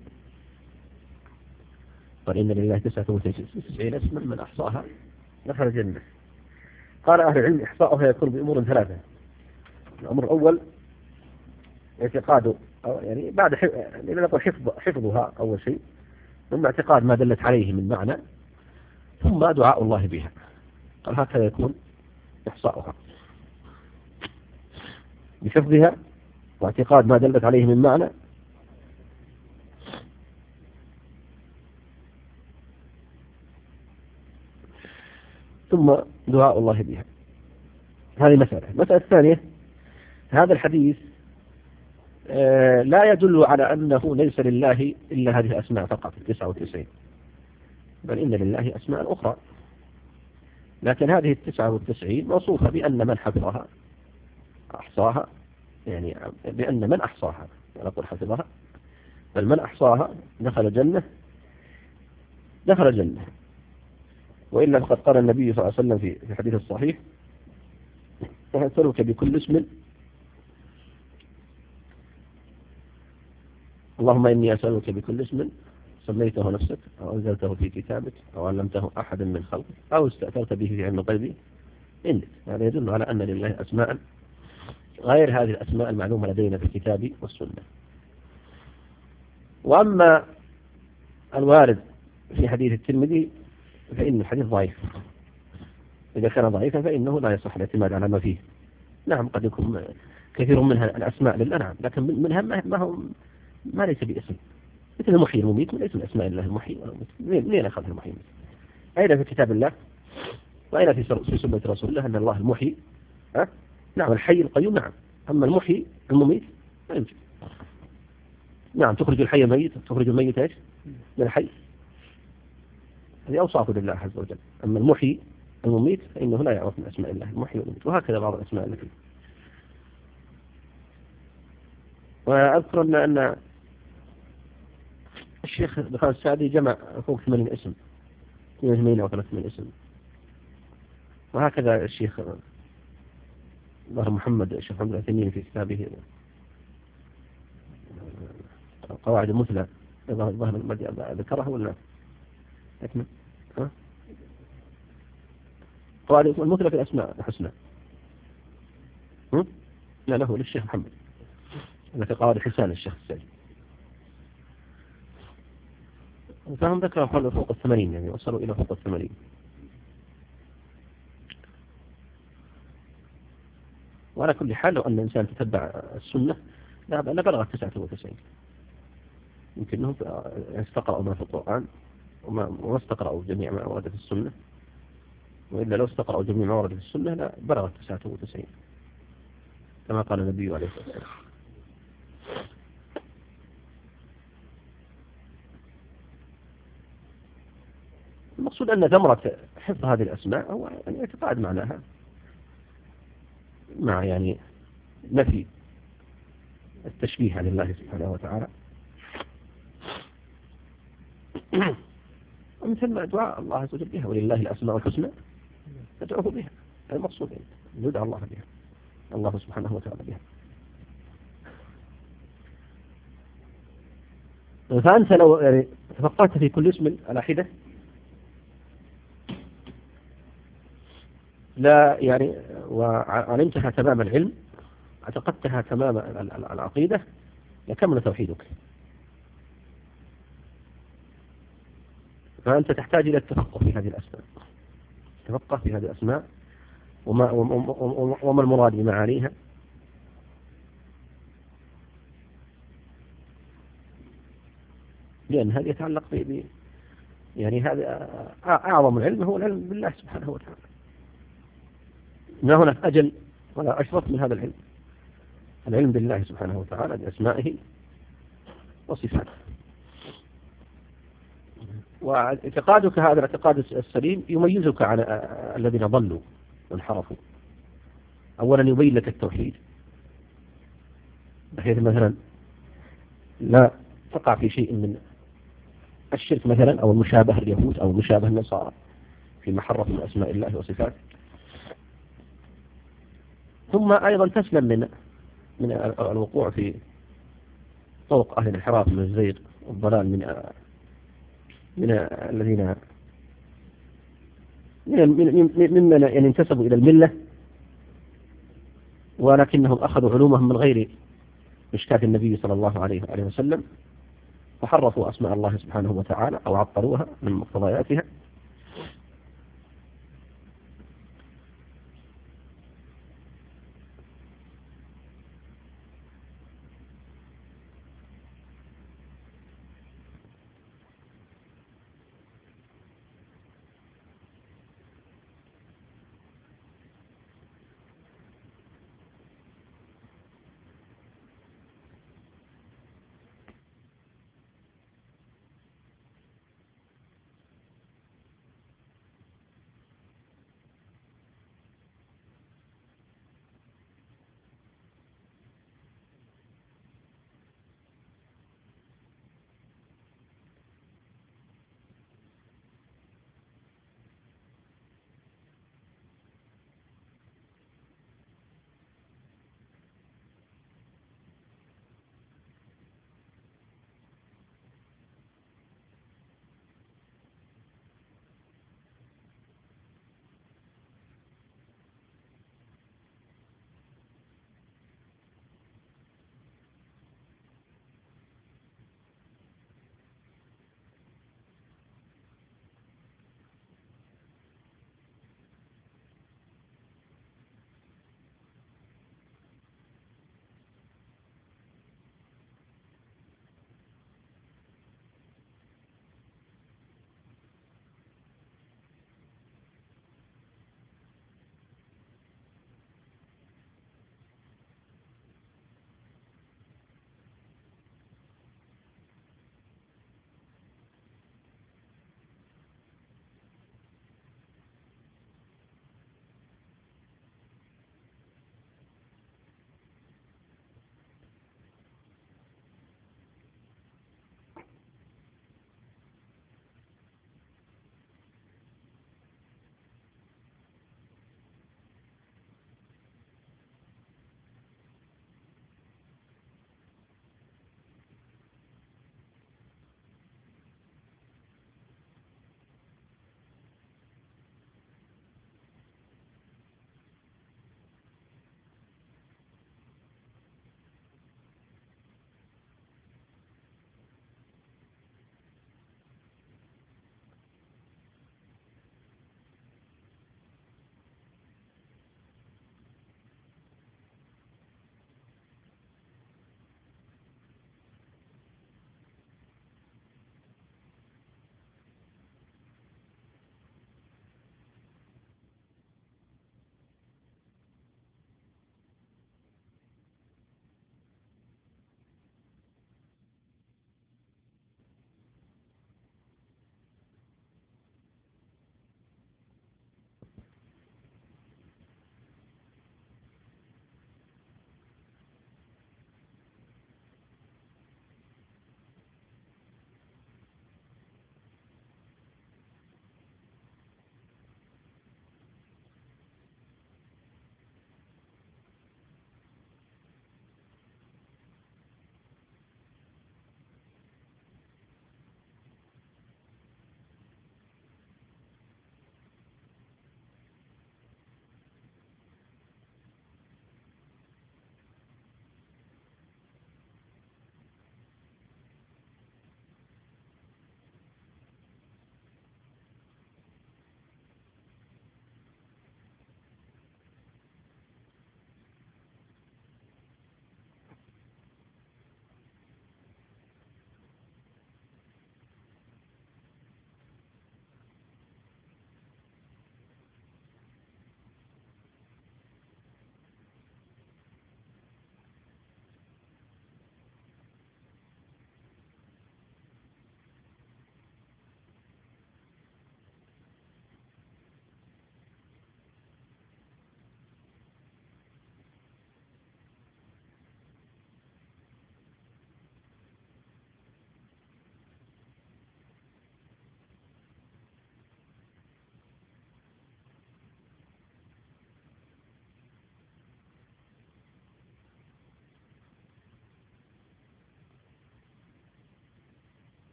Speaker 1: قال: إن لله تسعة وتسعين اسما من أحصاها دخل الجنة. قال أهل العلم: إحصاؤها يكون بأمور ثلاثة. الأمر الأول اعتقاده، يعني بعد نقول حفظ حفظها أول شيء، ثم اعتقاد ما دلت عليه من معنى، ثم دعاء الله بها. قال هكذا يكون إحصاؤها، بحفظها واعتقاد ما دلت عليه من معنى، ثم دعاء الله بها. هذه مسألة. المسألة الثانية: هذا الحديث آه لا يدل على أنه ليس لله إلا هذه الأسماء فقط التسعة وتسعين، بل إن لله أسماء أخرى، لكن هذه التسعة والتسعين موصوفة بأن من حفظها أحصاها، يعني بأن من أحصاها، لا أقول حفظها، بل من أحصاها دخل الجنة دخل الجنة. وإلا فقد قال النبي صلى الله عليه وسلم في الحديث الصحيح: أسألك بكل اسم اللهم إني أسألك بكل اسم سميته نفسك أو أنزلته في كتابك أو علمته أحدا من خلقك أو استأثرت به في علم غيبي عندك. هذا يدل على أن لله أسماء غير هذه الأسماء المعلومة لدينا في الكتاب والسنة. وأما الوارد في حديث الترمذي فإن الحديث ضعيف، إذا كان ضعيفا فإنه لا يصح الاعتماد على ما فيه. نعم قد يكون كثير منها الأسماء لله، نعم، لكن منها ما هو ما ليس باسم، مثل المحيي المميت من اسم أسماء الله المحيي والمميت. منين أخذ المحيي؟ أين في كتاب الله وأين في سنة رسول الله أن الله المحيي؟ ها؟ نعم الحي القيوم، نعم. أما المحيي المميت لا يمكن. نعم تخرج الحي ميت، تخرج الميت ايش؟ من الحي. هذه أوصاف لله عز وجل. أما المحيي المميت فإنه لا يعرف من أسماء الله المحيي والمميت، وهكذا بعض الأسماء التي. وأذكر أن أن الشيخ دخان السعدي جمع فوق ثمانين اسم، ثمانين أو ثلاثين اسم. وهكذا الشيخ ظهر محمد الشيخ محمد العثيمين في كتابه قواعد المثلى، ظهر ذكرها ولا أكمل؟ ها؟ قواعد المثلى في الأسماء الحسنى. لا له للشيخ محمد، هذا في قواعد حسان الشيخ السعدي. فهم ذكروا فوق الثمانين، يعني وصلوا إلى فوق الثمانين. وعلى كل حال لو أن الإنسان تتبع السنة لا بلغت تسعة وتسعين. يمكن أنهم استقرأوا ما في القرآن وما استقرأوا جميع ما ورد في السنة، وإلا لو استقرأوا جميع ما ورد في السنة لا بلغت تسعة وتسعين كما قال النبي عليه الصلاة والسلام. المقصود أن ثمرة حفظ هذه الأسماء هو يعني اعتقاد معناها مع يعني نفي التشبيه عن الله سبحانه وتعالى. ومثل ما دعاء الله عز وجل بها، ولله الأسماء الحسنى ندعوه بها. هذا المقصود يعني ندعو الله بها، الله سبحانه وتعالى بها. فأنت لو يعني تفقهت في كل اسم على حدة لا يعني وعلمتها تمام العلم، اعتقدتها تمام العقيدة، لكمل توحيدك. فأنت تحتاج إلى التفقه في هذه الأسماء، تفقه في هذه الأسماء وما, وما المراد بمعانيها، لأن هذا يتعلق ب يعني هذا أعظم العلم هو العلم بالله سبحانه وتعالى. ما هناك أجل ولا أشرف من هذا العلم، العلم بالله سبحانه وتعالى بأسمائه وصفاته. واعتقادك هذا الاعتقاد السليم يميزك عن الذين ضلوا وانحرفوا. أولا يبين لك التوحيد بحيث مثلا لا تقع في شيء من الشرك مثلا أو المشابهة اليهود أو المشابهة النصارى فيما حرف من أسماء الله وصفاته. ثم أيضا تسلم من من الوقوع في طرق أهل الانحراف من الزيغ والضلال من من الذين ممن يعني انتسبوا إلى الملة ولكنهم أخذوا علومهم من غير مشكاة النبي صلى الله عليه وآله وسلم، فحرفوا أسماء الله سبحانه وتعالى أو عطلوها من مقتضياتها.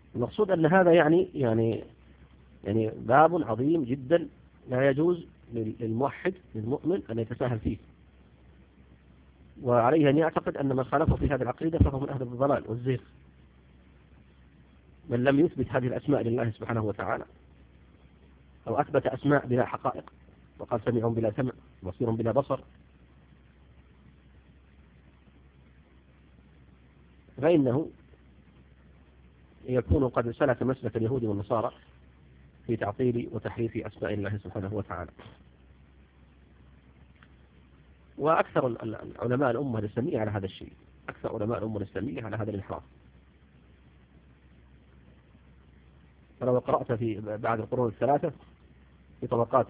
Speaker 1: المقصود أن هذا يعني يعني يعني باب عظيم جدا لا يجوز للموحد للمؤمن أن يتساهل فيه، وعليه أن يعتقد أن من خالفه في هذه العقيدة فهو من أهل الضلال والزيغ. من لم يثبت هذه الأسماء لله سبحانه وتعالى، أو أثبت أسماء بلا حقائق وقال سميع بلا سمع بصير بلا بصر، فإنه يكون قد سلك مسلك اليهود والنصارى في تعطيل وتحريف أسماء الله سبحانه وتعالى. وأكثر العلماء الأمة الإسلامية على هذا الشيء، أكثر علماء الأمة الإسلامية على هذا الانحراف. فلو قرأت في بعد القرون الثلاثة في طبقات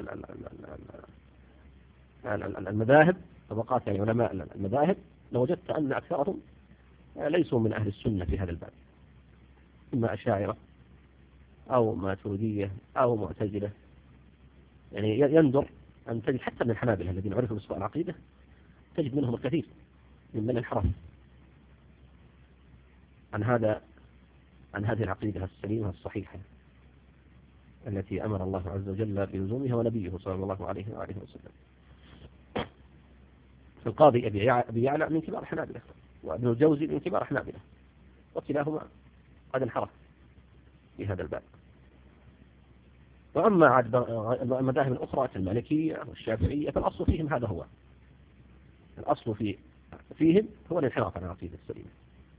Speaker 1: المذاهب، طبقات يعني علماء المذاهب، لوجدت أن أكثرهم ليسوا من أهل السنة في هذا الباب، إما أشاعرة أو ماتريدية أو معتزلة. يعني يندر أن تجد حتى من الحنابلة الذين عرفوا بسوء العقيدة تجد منهم الكثير ممن انحرف عن هذا عن هذه العقيدة السليمة الصحيحة التي أمر الله عز وجل بلزومها ونبيه صلى الله عليه وآله وسلم. القاضي أبي يعلى من كبار الحنابلة، وابن الجوزي من كبار الحنابلة، وكلاهما قد انحرف في هذا الباب. وأما عاد المذاهب الأخرى كالمالكية والشافعية فالأصل فيهم هذا هو الأصل في فيهم هو الانحراف عن العقيدة السليمة،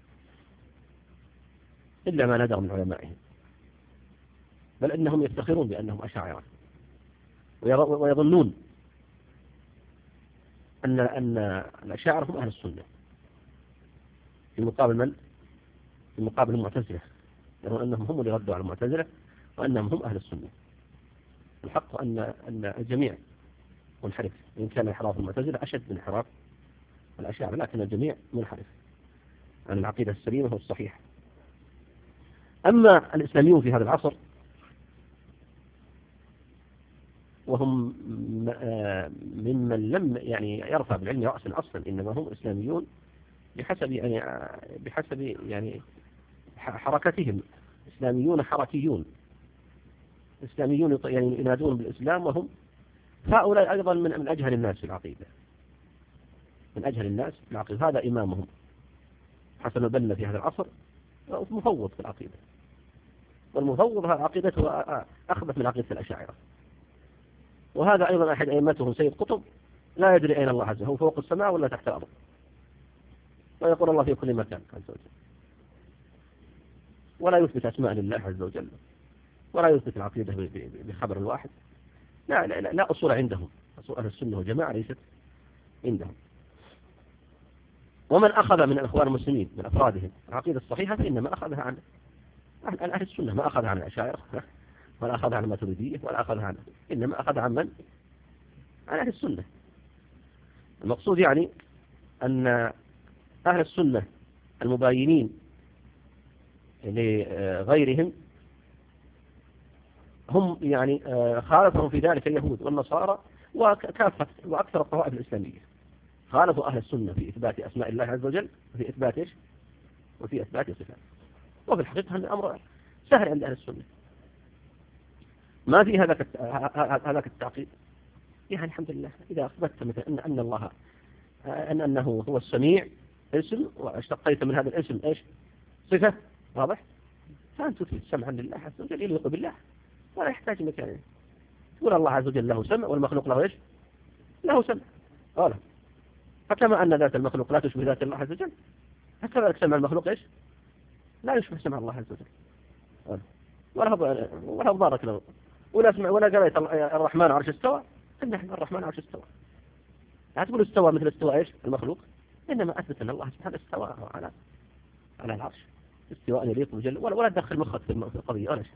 Speaker 1: إلا ما ندر من علمائهم، بل إنهم يفتخرون بأنهم أشاعرة ويظنون أن أن الأشاعرة هم أهل السنة في مقابل من؟ في مقابل المعتزلة، يرون أنهم هم اللي ردوا على المعتزلة وأنهم هم أهل السنة. الحق أن أن الجميع منحرف، إن كان انحراف المعتزلة أشد من انحراف الأشاعرة، لكن الجميع منحرف عن العقيدة السليمة والصحيحة. أما الإسلاميون في هذا العصر وهم ممن لم يعني يرفع بالعلم رأسا أصلا، إنما هم إسلاميون بحسب يعني بحسب يعني حركتهم، إسلاميون حركيون، إسلاميون يعني ينادون بالإسلام، وهم هؤلاء أيضا من من أجهل الناس في العقيدة، من أجهل الناس في العقيدة. هذا إمامهم حسن البنا في هذا العصر مفوض في العقيدة، والمفوض هذا عقيدته أخبث من عقيدة الأشاعرة. وهذا أيضا أحد أئمتهم سيد قطب لا يدري أين الله عز وجل، هو فوق السماء ولا تحت الأرض، ويقول الله في كل مكان عز وجل، ولا يثبت أسماء لله عز وجل، ولا يثبت العقيدة بخبر الواحد. لا, لا, لا, لا أصول عندهم، أصول أهل السنة والجماعة ليست عندهم. ومن أخذ من الأخوان المسلمين من أفرادهم العقيدة الصحيحة فإنما أخذها عن أهل, أهل السنة، ما أخذها عن الأشاعرة ولا أخذها عن الماتريدية ولا أخذها عن، إنما أخذها عن من؟ عن أهل السنة. المقصود يعني أن أهل السنة المباينين لغيرهم هم يعني خالفهم في ذلك اليهود والنصارى وكافة وأكثر الطوائف الإسلامية، خالفوا أهل السنة في إثبات أسماء الله عز وجل وفي إثبات إيش؟ وفي إثبات صفات. وفي الحقيقة أن الأمر سهل عند أهل السنة، ما في هذاك هذاك التعقيد. يعني الحمد لله إذا أثبتت مثلا أن أن الله أن أنه هو السميع اسم، واشتقيت من هذا الاسم إيش؟ صفة، واضح؟ فأنت تثبت سمعا لله عز وجل يليق بالله، ولا يحتاج انك يعني تقول الله عز وجل له سمع والمخلوق له ايش؟ له سمع. قال فكما ان ذات المخلوق لا تشبه ذات الله عز وجل، فكذلك سمع المخلوق ايش؟ لا يشبه سمع الله عز وجل. قال ولا هو ولا بارك له ولا سمع ولا قريت الرحمن عرش استوى، ان الرحمن عرش استوى. لا تقول استوى مثل استوى ايش؟ المخلوق، انما اثبت ان الله سبحانه استوى على على العرش استواء يليق بجل، ولا ولا تدخل مخك في القضيه ولا شيء.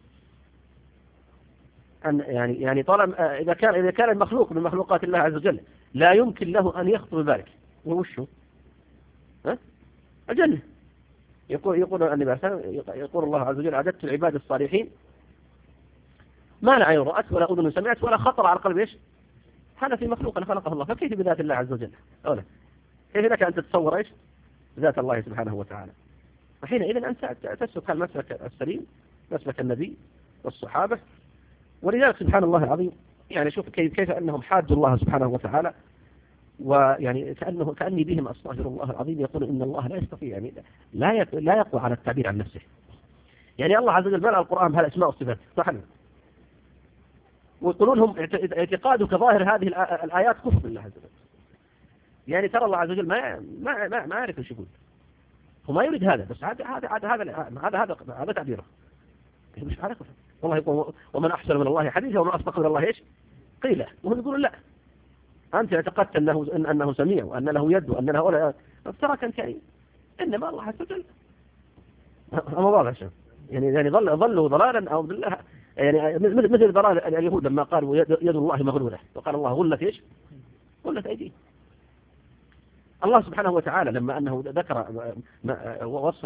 Speaker 1: أن يعني يعني طالما إذا كان إذا كان المخلوق من مخلوقات الله عز وجل لا يمكن له أن يخطر بذلك، ووشه ها الجنة. يقول يقول النبي يقول الله عز وجل أعددت العباد الصالحين ما لا عين رأت ولا أذن سمعت ولا خطر على قلب إيش؟ هذا في مخلوق خلقه الله، فكيف بذات الله عز وجل؟ أولا كيف لك أن تتصور إيش؟ ذات الله سبحانه وتعالى؟ وحينئذ أنت تسلك المسلك السليم، مسلك النبي والصحابة. ولذلك سبحان الله العظيم، يعني شوف كيف, كيف أنهم حادوا الله سبحانه وتعالى، ويعني كأنه كأني بهم أستغفر الله العظيم، يقول إن الله لا يستطيع، يعني لا لا يقوى على التعبير عن نفسه. يعني الله عز وجل ملأ القرآن بهالأسماء والصفات صح؟ ويقولون لهم اعتقاده كظاهر هذه الآيات كفر بالله عز وجل. يعني ترى الله عز وجل ما ما ما, ما يعرف ايش يقول، هو ما يريد هذا، بس هذا هذا هذا هذا هذا هذا تعبيره. مش عارف والله يقول ومن أحسن من الله حديثا ومن أصدق من الله ايش قيله، وهم يقولون لا أنت اعتقدت أنه إن أنه سميع وأن له يد وأن له ولا افتراك كريم، إنما الله عز وجل أما واضح شيء. يعني يعني ضل ضلوا ضلالا أو بالله، يعني مثل ضلال اليهود لما قالوا يد الله مغلولة، وقال الله غلت ايش؟ غلت أيديه. الله سبحانه وتعالى لما أنه ذكر ووصف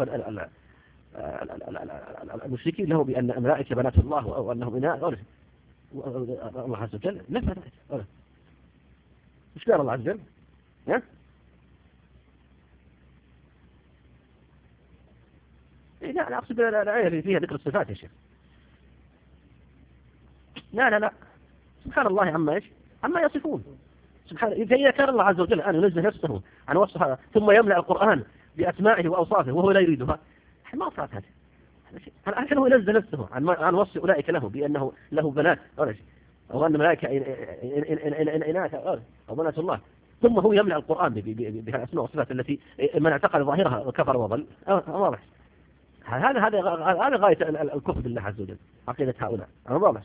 Speaker 1: المشركين له بأن الملائكة بنات الله أو أنهم إناث، الله عز وجل نفى ذلك. مش قال الله عز وجل؟ ها؟ لا لا أقصد الآية اللي فيها ذكر الصفات يا شيخ. لا لا لا سبحان الله عما إيش؟ عما يصفون. سبحان إذا كان الله عز وجل أن ينزه نفسه عن وصفها ثم يملأ القرآن بأسمائه وأوصافه وهو لا يريدها، ما صارت هذا. الآن هو ينزه نفسه عن عن وصف أولئك له بأنه له بنات أو أن ملائكة إناث أو بنات الله، ثم هو يملأ القرآن بهالأسماء والصفات التي من اعتقد ظاهرها كفر وضل. واضح هذا هذا هذا غاية الكفر بالله عز وجل، عقيدة هؤلاء. واضح.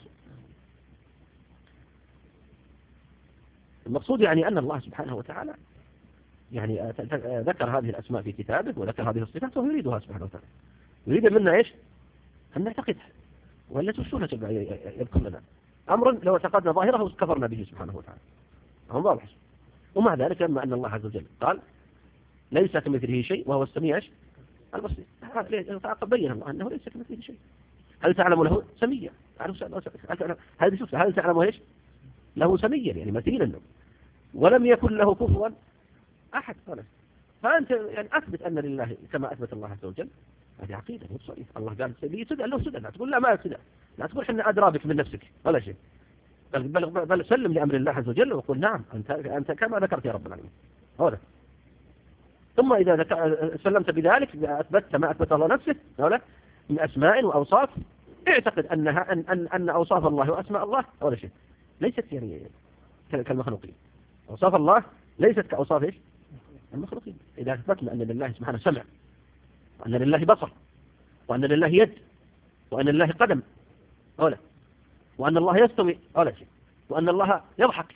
Speaker 1: المقصود يعني أن الله سبحانه وتعالى يعني ذكر هذه الأسماء في كتابه وذكر هذه الصفات وهو يريدها سبحانه وتعالى، يريد منا إيش؟ أن نعتقدها، ولا تشون يذكر لنا أمرا لو اعتقدنا ظاهره كفرنا به سبحانه وتعالى. هم واضح. ومع ذلك لما أن الله عز وجل قال ليس كمثله شيء وهو السميع البصير، بين الله أنه ليس كمثله شيء. هل تعلم له سميا؟ هل شوف هل تعلم ايش؟ له سميا يعني مثيلا له، ولم يكن له كفوا أحد. فأنت يعني أثبت أن لله كما أثبت الله عز وجل، هذه عقيدة مو صحيح. الله قال لي سدى له سدى، لا تقول لا ما سدى، لا تقول إحنا أدرى بك من نفسك ولا شيء، بل, بل, بل سلم لأمر الله عز وجل وقل نعم أنت أنت كما ذكرت يا رب العالمين. هذا ثم إذا سلمت بذلك أثبتت ما أثبت الله نفسه ولا من أسماء وأوصاف، اعتقد أنها أن أن أن أوصاف الله وأسماء الله ولا شيء ليست يعني كالمخلوقين. أوصاف الله ليست كأوصاف إيش؟ المخلوقين. إذا أثبتنا أن لله سبحانه سمع، وأن لله بصر، وأن لله يد، وأن لله قدم أولا، وأن الله يستوي أولا شيء، وأن الله يضحك،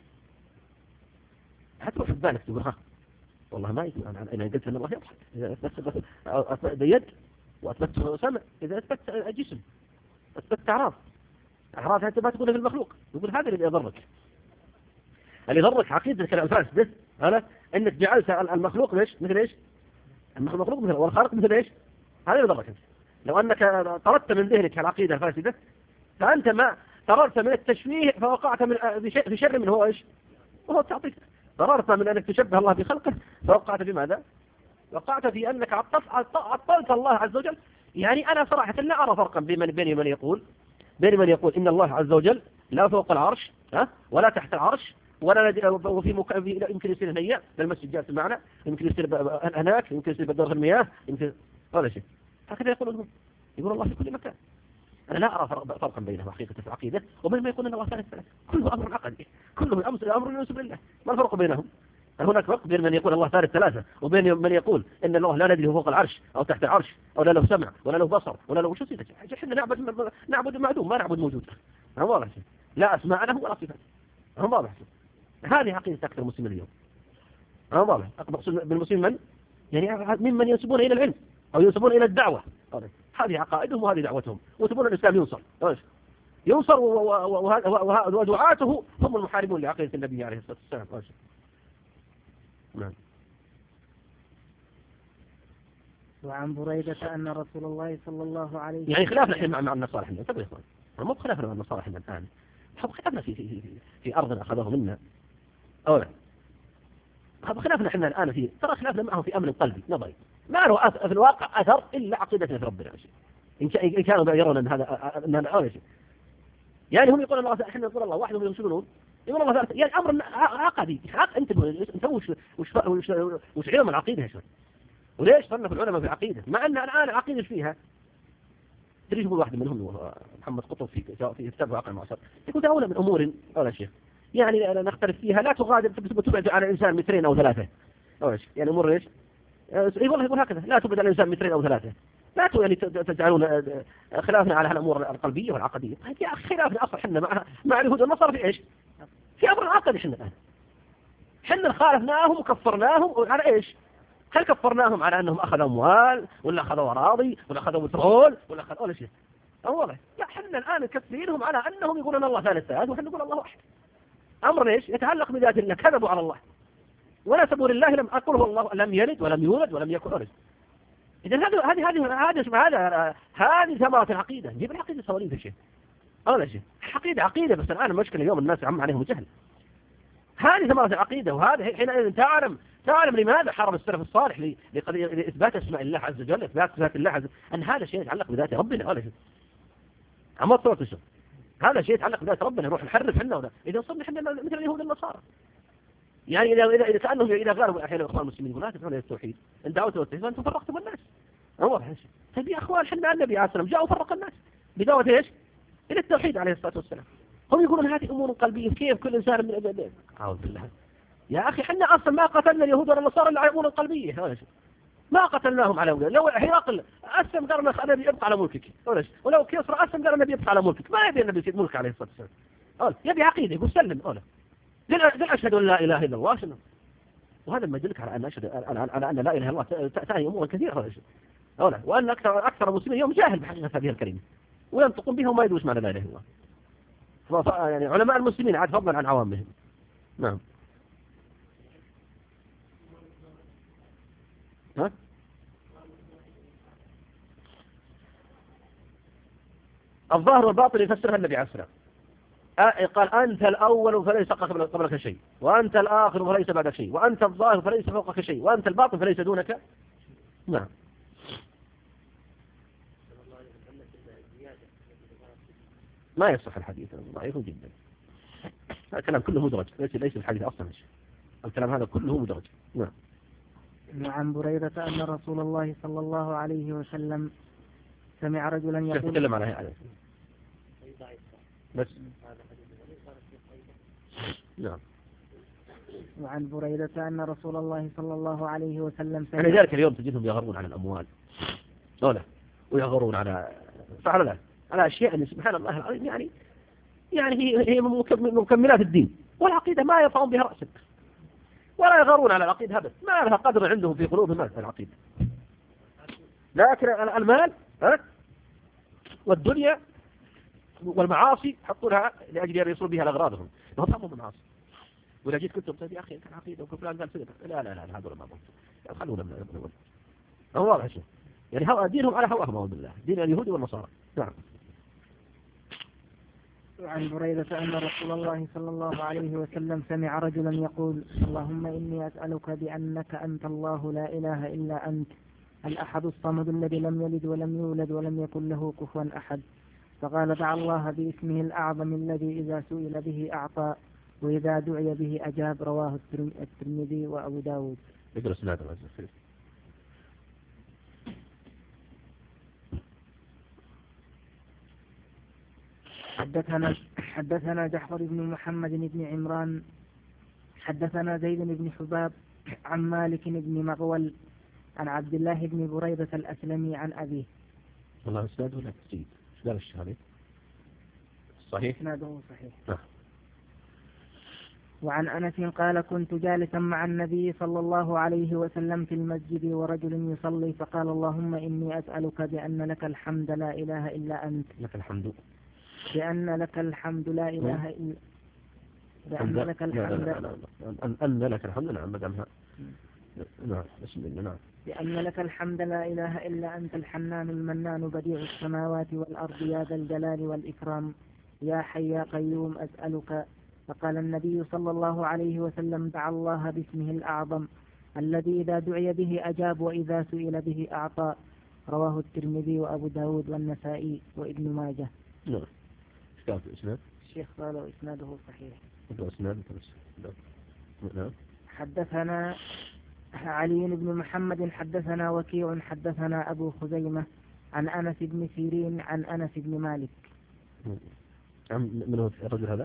Speaker 1: حتى في بالك تقول ها والله ما يجب أنا قلت أن الله يضحك، إذا أثبت أثبت يد وأثبت سمع، إذا أثبت جسم أثبت أعراض، أعراض أنت ما تقولها في المخلوق، يقول هذا اللي يضرك، اللي يضرك عقيدتك الفاسدة هذا إنك جعلت المخلوق ليش مثل إيش؟ المخلوق مثل والخالق مثل إيش؟ هذا اللي يضرك. لو أنك طردت من ذهنك العقيدة الفاسدة فأنت ما فررت من التشبيه فوقعت من في شر من هو إيش؟ وهو التعطيل. فررت من أنك تشبه الله بخلقه فوقعت في ماذا؟ وقعت في أنك عطلت الله عز وجل. يعني أنا صراحة لا أرى فرقا بين بين من يقول بين من يقول إن الله عز وجل لا فوق العرش ها ولا تحت العرش ولا وفي مك... يمكن يصير هنيا للمسجد جالس معنا، يمكن يصير هناك، يمكن يصير بدور المياه، يمكن ولا شيء. هكذا يقولون هم، يقول الله في كل مكان. أنا لا أرى فرقا بينه حقيقة في العقيدة وبين ما يقول أن الله ثالث ثلاثة، كله أمر عقدي، كله أمر ينسب لله. ما الفرق بينهم؟ هل هناك فرق بين من يقول الله ثالث ثلاثة وبين من يقول إن الله لا ندري فوق العرش أو تحت العرش أو لا له سمع ولا له بصر ولا له شو سيدة؟ إحنا نعبد نعبد معدوم ما نعبد موجود. هم واضح لا أسماء له ولا صفات. هم واضح. هذه عقيدة أكثر المسلمين اليوم. هم واضح. أقصد بالمسلمين من يعني ممن ينسبون إلى العلم أو ينسبون إلى الدعوة. هذه عقائدهم وهذه دعوتهم، وتبون الإسلام ينصر ينصر ودعاته هم المحاربون لعقيدة النبي عليه الصلاة والسلام. نعم.
Speaker 2: وعن بريدة أن رسول الله صلى الله عليه وسلم
Speaker 1: يعني خلافنا الحين مع النصارى احنا تبغى يا اخوان مو خلافنا مع النصارى احنا الآن، خلافنا في في في, في أرضنا أخذوه منا أولا، خلافنا احنا الآن في ترى خلافنا معهم في أمن قلبي نظري ما له في الواقع أثر إلا عقيدتنا في ربنا. إن كانوا يرون أن هذا أن هذا أول شيء. يعني هم يقولون الله، إحنا نقول الله واحد، هم يقولون يقول الله ثالث. يعني أمر عقدي. أنت أنت وش وش وش وش علم العقيدة شو؟ وليش صنف العلماء في العقيدة مع أن الآن العقيدة فيها؟ تريد يقول واحد منهم محمد قطب في في كتابه عقل المعاصر يقول أولى من أمور أول شيء يعني نختلف فيها لا تغادر تبعد على الإنسان مترين أو ثلاثة أول شيء. يعني أمور إيش؟ إيه والله يقول هكذا لا تبعد على الإنسان مترين أو ثلاثة. لا يعني تجعلون خلافنا على الأمور القلبية والعقدية. يا أخي خلافنا أصلا حنا مع مع اليهود والنصارى في إيش؟ في أمر عقدي. حنا الآن حنا خالفناهم وكفرناهم على إيش؟ هل كفرناهم على أنهم أخذوا أموال ولا أخذوا أراضي ولا أخذوا بترول ولا أخذوا ولا شيء؟ أولا لا، حنا الآن نكفرهم على أنهم يقولون الله ثالث ثالث وحنا نقول الله واحد. أمر إيش؟ يتعلق بذات الله، كذبوا على الله ونسبوا لله لم أقول هو الله لم يلد ولم يولد ولم يكن ولد. إذا هذه هذه هذه هذه هذا هذه ثمرة العقيدة. جيب العقيدة سوالين في شيء أولا شيء عقيدة عقيدة بس الآن المشكلة اليوم الناس عم عليهم الجهل. هذه ثمرة العقيدة. وهذا حينئذ تعلم تعلم لماذا حرم السلف الصالح لإثبات اسماء الله عز وجل، إثبات ذات الله عز وجل، أن هذا شيء يتعلق بذات ربنا. ولا شيء عما تصور شو هذا شيء يتعلق بذات ربنا نروح نحرف حنا ولا إذا صرنا حنا مثل اليهود النصارى. يعني إذا إذا إذا كأنهم إذا قالوا أحيانا إخوان المسلمين يقولون لا تدعون إلى التوحيد إن دعوت إلى التوحيد فأنتم فرقتم الناس. أول حاجة طيب يا أخوان حنا النبي عليه السلام جاء وفرق الناس بدعوة إيش؟ إلى التوحيد عليه الصلاة والسلام. هم يقولون هذه أمور قلبية كيف كل إنسان من أعوذ بالله. يا أخي حنا أصلا ما قتلنا اليهود ولا النصارى إلا على أمور قلبية. ما قتلناهم على أمور. لو هرقل أسلم قال النبي يبقى على ملكك ولو كسرى أسلم قال النبي يبقى على ملكك. ما يبي النبي يصير ملك عليه الصلاة والسلام. يبي عقيدة يقول سلم أولا دل أشهد أن لا إله إلا الله شنو. وهذا ما يدلك على أن أشهد على أن لا إله إلا الله تعني أمور كثيرة أولا وأن أكثر أكثر المسلمين اليوم جاهل بحقيقة هذه الكلمة وينطقون بها وما يدوش معنى لا إله إلا الله. يعني علماء المسلمين عاد فضلا عن عوامهم. نعم. ها؟ الظاهر والباطن يفسرها النبي عليه السلام. قال أنت الأول فليس قبلك شيء وأنت الآخر فليس بعدك شيء وأنت الظاهر فليس فوقك شيء وأنت الباطن فليس دونك. نعم. ما يصح الحديث ضعيف جدا. الكلام كله مدرج ليس ليس الحديث أصلا شيء. الكلام هذا كله مدرج. نعم.
Speaker 2: وعن بريدة أن رسول الله صلى الله عليه وسلم سمع رجلا يقول
Speaker 1: تتكلم على هذا بس. نعم.
Speaker 2: وعن بريدة أن رسول الله صلى الله عليه وسلم
Speaker 1: سمع يعني ذلك اليوم تجدهم يغرون على الأموال ولا ويغرون على فعلا لا على أشياء أن سبحان الله العظيم يعني يعني هي هي من مكملات الدين والعقيدة ما يرفعون بها رأسك ولا يغرون على العقيدة هبل ما لها قدر عندهم في قلوبهم العقيدة. لكن المال والدنيا والمعاصي حطوا لها لأجل أن يصلوا بها لأغراضهم. ما فهموا بالمعاصي. وإذا جيت كنتم طيب يا أخي كان عقيدة وفلان قال سيدة لا لا لا هذول ما بهم خلونا من الأول. هو واضح شيء يعني هو دينهم على هواهم أعوذ بالله دين اليهود والنصارى. نعم.
Speaker 2: وعن بريدة أن رسول الله صلى الله عليه وسلم سمع رجلا يقول اللهم إني أسألك بأنك أنت الله لا إله إلا أنت الأحد الصمد الذي لم يلد ولم يولد ولم يكن له كفوا أحد. فقال دع الله باسمه الأعظم الذي إذا سئل به أعطى وإذا دعي به أجاب. رواه الترمذي وأبو داود. حدثنا حدثنا جعفر بن محمد بن عمران حدثنا زيد بن حباب عن مالك بن مغول عن عبد الله بن بريدة الأسلمي عن أبيه.
Speaker 1: والله اسناده ولا تسجيل ايش قال الشهري صحيح؟
Speaker 2: اسناده صحيح.
Speaker 1: آه.
Speaker 2: وعن أنس قال كنت جالسا مع النبي صلى الله عليه وسلم في المسجد ورجل يصلي فقال اللهم إني أسألك بأن لك الحمد لا إله إلا أنت
Speaker 1: لك الحمد
Speaker 2: بأن لك الحمد لا إله إلا بأن لك الحمد
Speaker 1: أن لك الحمد نعم مدامها نعم بسم الله نعم
Speaker 2: بأن لك الحمد لا إله إلا أنت الحنان المنان بديع السماوات والأرض يا ذا الجلال والإكرام يا حي يا قيوم أسألك. فقال النبي صلى الله عليه وسلم دع الله باسمه الأعظم الذي إذا دعي به أجاب وإذا سئل به أعطى. رواه الترمذي وأبو داود والنسائي وابن ماجه.
Speaker 1: نعم. ايش قال في الإسناد؟
Speaker 2: الشيخ قال إسناده صحيح.
Speaker 1: الإسناد نعم.
Speaker 2: حدثنا علي بن محمد حدثنا وكيع حدثنا أبو خزيمة عن أنس بن سيرين عن أنس بن مالك.
Speaker 1: عم من هو الرجل هذا؟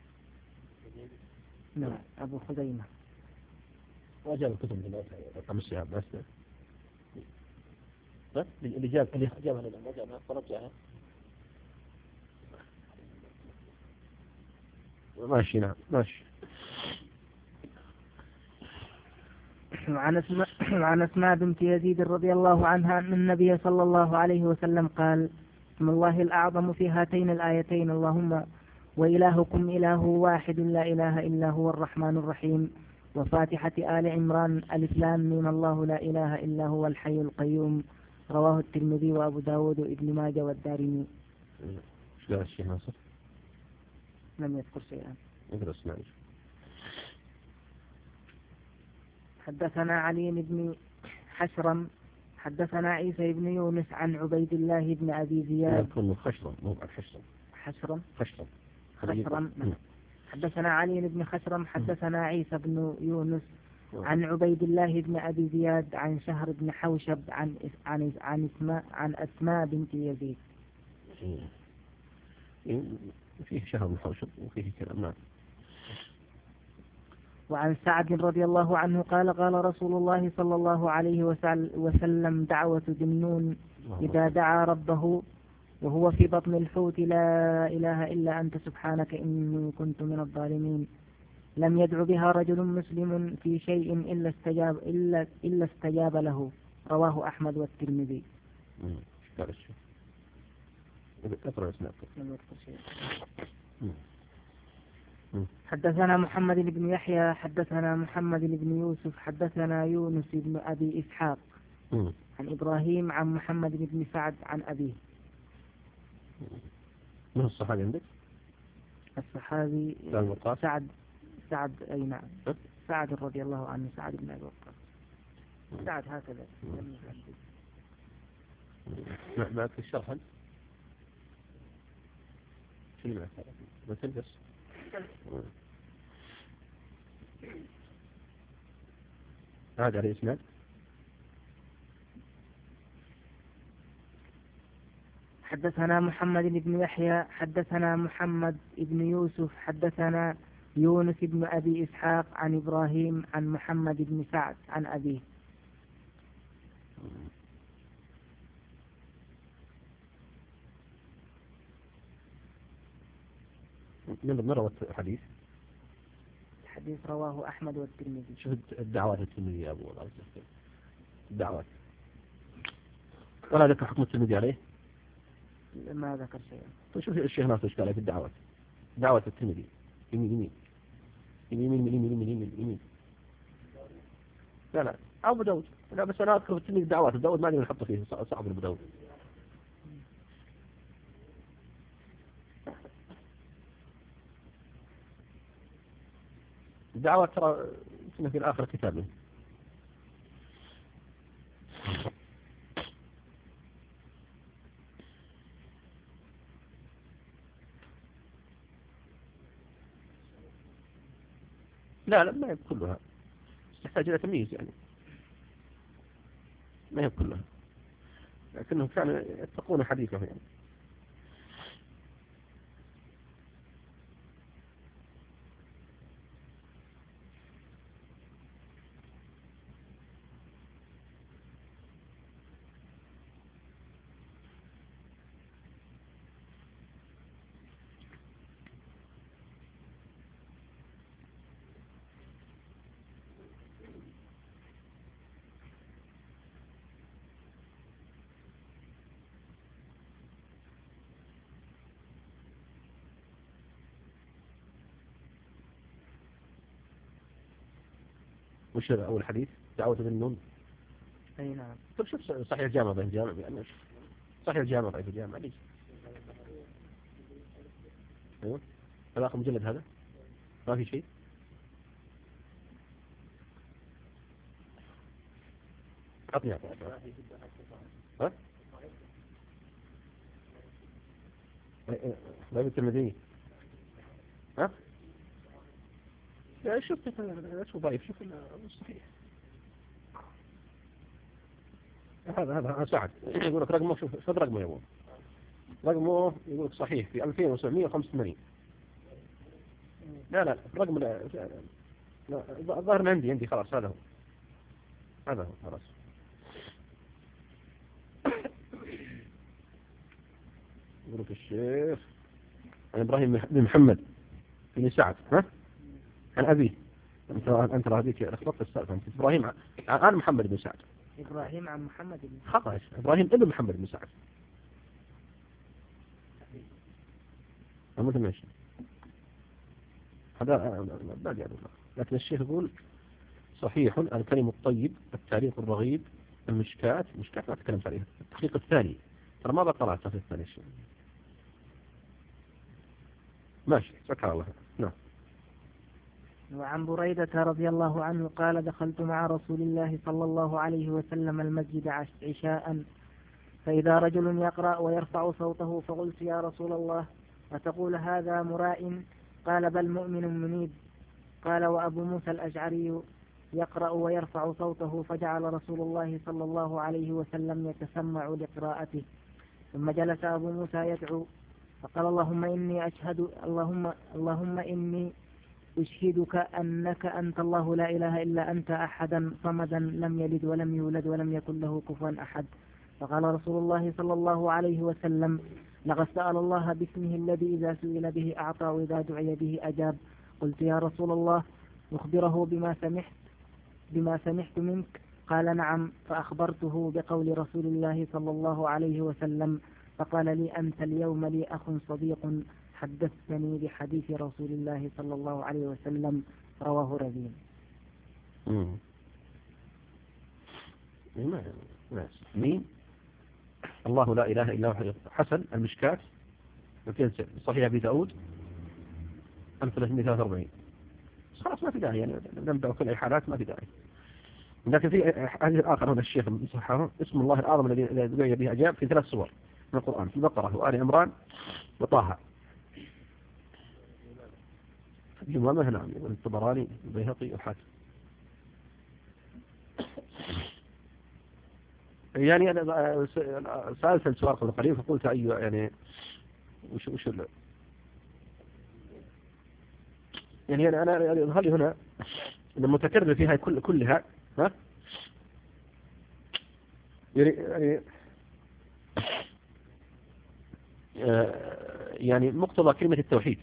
Speaker 2: نعم أبو خزيمة.
Speaker 1: وأجاب الكتب من رقم الشهاب بس. طيب اللي جاب اللي جابها لنا ما جابها فرجعها. ماشي نعم ماشي.
Speaker 2: وعن اسماء وعن اسماء بنت يزيد رضي الله عنها أن النبي صلى الله عليه وسلم قال: اسم الله الأعظم في هاتين الآيتين اللهم وإلهكم إله واحد لا إله إلا هو الرحمن الرحيم. وفاتحة آل عمران ألف لام ميم الله لا إله إلا هو الحي القيوم. رواه الترمذي وأبو داود وابن ماجه والدارمي.
Speaker 1: ايش قال الشيخ ناصر؟
Speaker 2: لم يذكر شيئا.
Speaker 1: ادرس معي.
Speaker 2: حدثنا علي بن حشرم حدثنا عيسى بن يونس عن عبيد الله بن أبي زياد.
Speaker 1: يكون خشرم مو بعد حشرم.
Speaker 2: حشرم
Speaker 1: خشرم.
Speaker 2: خشرم. حدثنا علي بن خشرم حدثنا عيسى بن يونس عن عبيد الله بن أبي زياد عن شهر بن حوشب عن عن عن اسماء عن أسماء بنت يزيد.
Speaker 1: فيه شهر بن حوشب وفيه كلام. نعم.
Speaker 2: وعن سعد رضي الله عنه قال: قال رسول الله صلى الله عليه وسلم: دعوة ذنون إذا دعا ربه وهو في بطن الحوت: لا إله إلا أنت سبحانك إني كنت من الظالمين. لم يدع بها رجل مسلم في شيء إلا استجاب إلا إلا استجاب له. رواه أحمد والترمذي. حدثنا محمد بن يحيى حدثنا محمد بن يوسف حدثنا يونس بن أبي إسحاق عن إبراهيم عن محمد بن سعد عن أبيه.
Speaker 1: من الصحابي عندك؟
Speaker 2: الصحابي سعد سعد أي نعم سعد رضي الله عنه سعد بن أبي وقاص. سعد هكذا.
Speaker 1: معك الشرح هل؟ شو اللي معك هذا؟ ما تلبس؟ هذا عليه إسناد.
Speaker 2: حدثنا محمد بن يحيى حدثنا محمد بن يوسف حدثنا يونس بن أبي إسحاق عن إبراهيم عن محمد بن سعد عن أبيه.
Speaker 1: من روى الحديث؟
Speaker 2: الحديث رواه أحمد والترمذي.
Speaker 1: شوف الدعوات الترمذي يا أبو الله. الدعوات ولا ذكر حكم الترمذي عليه؟
Speaker 2: ما ذكر شيئا.
Speaker 1: طيب شوف الشيخ ناصر ايش قال في الدعوات. دعوة الترمذي يمين يمين يمين يمين يمين يمين يمين يمين. لا لا أبو داود. لا بس أنا أذكر الترمذي دعوات داود ما نقدر نحطه فيه صعب أبو داود. الدعوات ترى اسمه في الآخر كتابه. لا لا ما هي كلها تحتاج إلى تمييز يعني ما هي كلها لكنهم كانوا يتقون حديثه يعني. وش أول حديث دعوة بالنون.
Speaker 2: أي نعم.
Speaker 1: طيب شوف صحيح الجامع ضعيف الجامع يعني صحيح الجامع ضعيف الجامع ليش؟ أيوة الآخر مجلد هذا ما في شيء. أعطني ها؟ لا بالترمذي ها؟ لا شوف شوف ضعيف شوف الصحيح هذا هذا سعد يقول لك رقمه شوف شو رقمه يقول رقمه يقول لك صحيح في ألفين وسبعمائة وخمسة وثمانين لا لا رقم لا الظاهر عندي عندي خلاص هذا هو هذا هو خلاص يقول لك الشيخ عن إبراهيم بن محمد بن سعد ها عن أبيه أنت أنت هذيك لخبطت السالفة أنت إبراهيم عن محمد بن سعد
Speaker 2: إبراهيم عن محمد بن
Speaker 1: سعد خطأ إبراهيم ابن محمد بن سعد مثل ماشي هذا باقي لكن الشيخ يقول صحيح الكلم الطيب التعليق الرغيب المشكات المشكات ما تكلمت عليها التحقيق الثاني ترى ما بقرأت في الثاني الشيء ماشي سكر الله نعم.
Speaker 2: وعن بريدة رضي الله عنه قال دخلت مع رسول الله صلى الله عليه وسلم المسجد عشاء فإذا رجل يقرأ ويرفع صوته فقلت يا رسول الله أتقول هذا مراء؟ قال بل مؤمن منيب. قال وأبو موسى الأشعري يقرأ ويرفع صوته فجعل رسول الله صلى الله عليه وسلم يتسمع لقراءته ثم جلس أبو موسى يدعو فقال اللهم إني أشهد اللهم اللهم إني أشهدك أنك أنت الله لا إله إلا أنت أحدا صمدا لم يلد ولم يولد ولم يكن له كفوا أحد. فقال رسول الله صلى الله عليه وسلم لقد سأل الله باسمه الذي إذا سئل به أعطى وإذا دعي به أجاب. قلت يا رسول الله أخبره بما سمعت بما سمعت منك؟ قال نعم. فأخبرته بقول رسول الله صلى الله عليه وسلم فقال لي أنت اليوم لي أخ صديق حدثتني بحديث رسول الله صلى الله عليه وسلم رواه ربيع.
Speaker 1: مين الله لا إله إلا هو حسن المشكات صحيح أبي داود ألف وثلاثمائة وثلاثة وأربعين خلاص ما في داعي يعني نبدأ كل أي حالات ما في داعي. لكن في حديث آخر هنا الشيخ صححه اسم الله الأعظم الذي دعي به أجاب في ثلاث صور من القرآن في البقرة وآل عمران وطه. جمامة نعم الطبراني البيهقي والحاكم. يعني أنا سألت السؤال قبل قليل فقلت أي يعني وش وش يعني أنا أنا يظهر لي هنا المتكرر فيها كل كلها ها يعني يعني يعني مقتضى كلمة التوحيد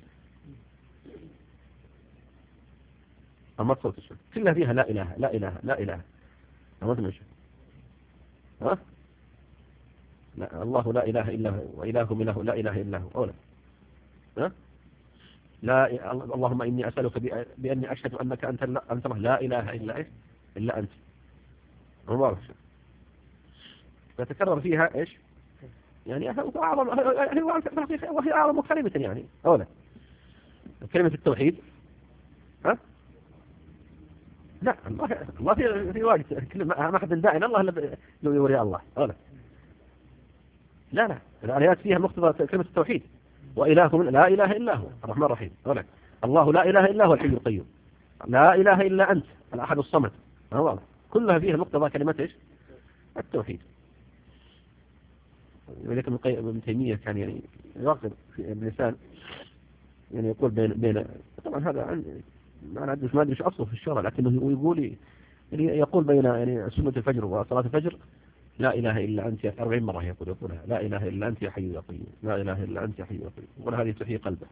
Speaker 1: أما تصوت الشيء كلها فيها لا إله لا إله لا إله أما تمشي ها لا الله لا إله إلا هو وإلهكم إله لا إله إلا هو أولا ها لا اللهم إني أسألك بأني أشهد أنك أنت لا أنت لا إله إلا إيه إلا أنت مبارك. فتكرر فيها إيش يعني أعظم وهي أعظم كلمة يعني أولا كلمة التوحيد ها لا الله الله في في واجد كلمة ما حد داعي الله إلا لو يوري الله أولا لا لا الآيات فيها مقتضى كلمة التوحيد وإلهكم لا إله إلا هو الرحمن الرحيم أولا الله لا إله إلا هو الحي القيوم لا إله إلا أنت الأحد الصمد واضح كلها فيها مقتضى كلمة إيش التوحيد. ولكن ابن تيمية كان يعني يراقب في اللسان يعني يقول بين بين طبعا هذا ما أدري ما أدري إيش أصله في الشرع لكنه يقول يعني يقول بين يعني سنة الفجر وصلاة الفجر لا إله إلا أنت أربعين مرة يقول يقولها لا إله إلا أنت يا حي يا قيوم لا إله إلا أنت يا حي يا قيوم وهذه تحيي قلبه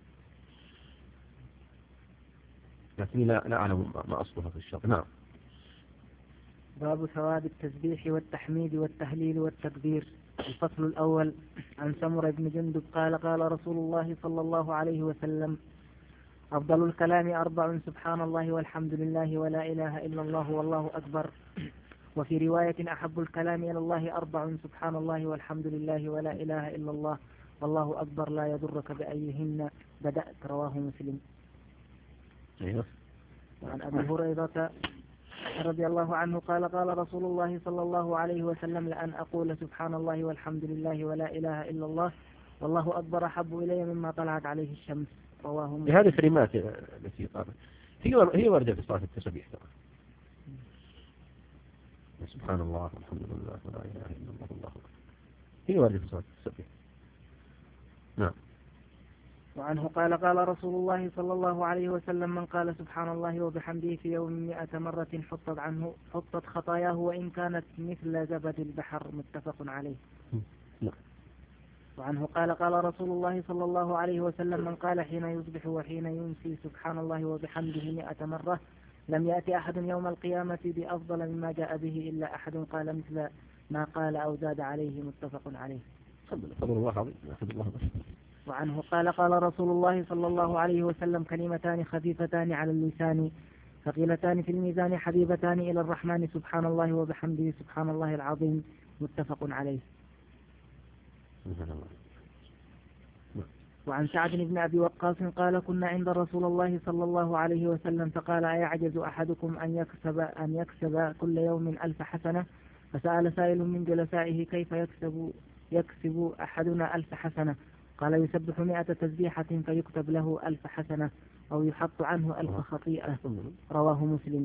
Speaker 1: لكن لا لا أعلم ما أصلها في الشرع. نعم.
Speaker 2: باب ثواب التسبيح والتحميد والتهليل والتكبير. الفصل الأول عن سمرة بن جندب قال قال رسول الله صلى الله عليه وسلم أفضل الكلام أربع سبحان الله والحمد لله ولا إله إلا الله والله أكبر. وفي رواية أحب الكلام إلى الله أربع سبحان الله والحمد لله ولا إله إلا الله والله أكبر لا يضرك بأيهن بدأت رواه مسلم.
Speaker 1: أيوه.
Speaker 2: وعن أبي هريرة رضي الله عنه قال قال رسول الله صلى الله عليه وسلم لأن أقول سبحان الله والحمد لله ولا إله إلا الله والله أكبر أحب إلي مما طلعت عليه الشمس. رواه مسلم.
Speaker 1: هذه الكلمات التي قالت هي هي واردة في صلاة التسبيح ترى. سبحان الله والحمد لله ولا إله إلا الله والله أكبر هي واردة في صلاة التسبيح. نعم.
Speaker 2: وعنه قال قال رسول الله صلى الله عليه وسلم من قال سبحان الله وبحمده في يوم مئة مرة حطت عنه حطت خطاياه وإن كانت مثل زبد البحر. متفق عليه.
Speaker 1: نعم.
Speaker 2: وعنه قال قال رسول الله صلى الله عليه وسلم من قال حين يصبح وحين يمسي سبحان الله وبحمده مئة مرة لم يأتي أحد يوم القيامة بأفضل مما جاء به إلا أحد قال مثل ما قال أو زاد عليه. متفق عليه.
Speaker 1: فضل الله عظيم. الله.
Speaker 2: وعنه قال قال رسول الله صلى الله عليه وسلم كلمتان خفيفتان على اللسان ثقيلتان في الميزان حبيبتان إلى الرحمن سبحان الله وبحمده سبحان الله العظيم. متفق عليه. وعن سعد بن أبي وقاص قال كنا عند رسول الله صلى الله عليه وسلم فقال أيعجز أحدكم أن يكسب أن يكسب كل يوم ألف حسنة فسأل سائل من جلسائه كيف يكسب يكسب أحدنا ألف حسنة قال يسبح مئة تسبيحة فيكتب له ألف حسنة أو يحط عنه ألف خطيئة. رواه مسلم.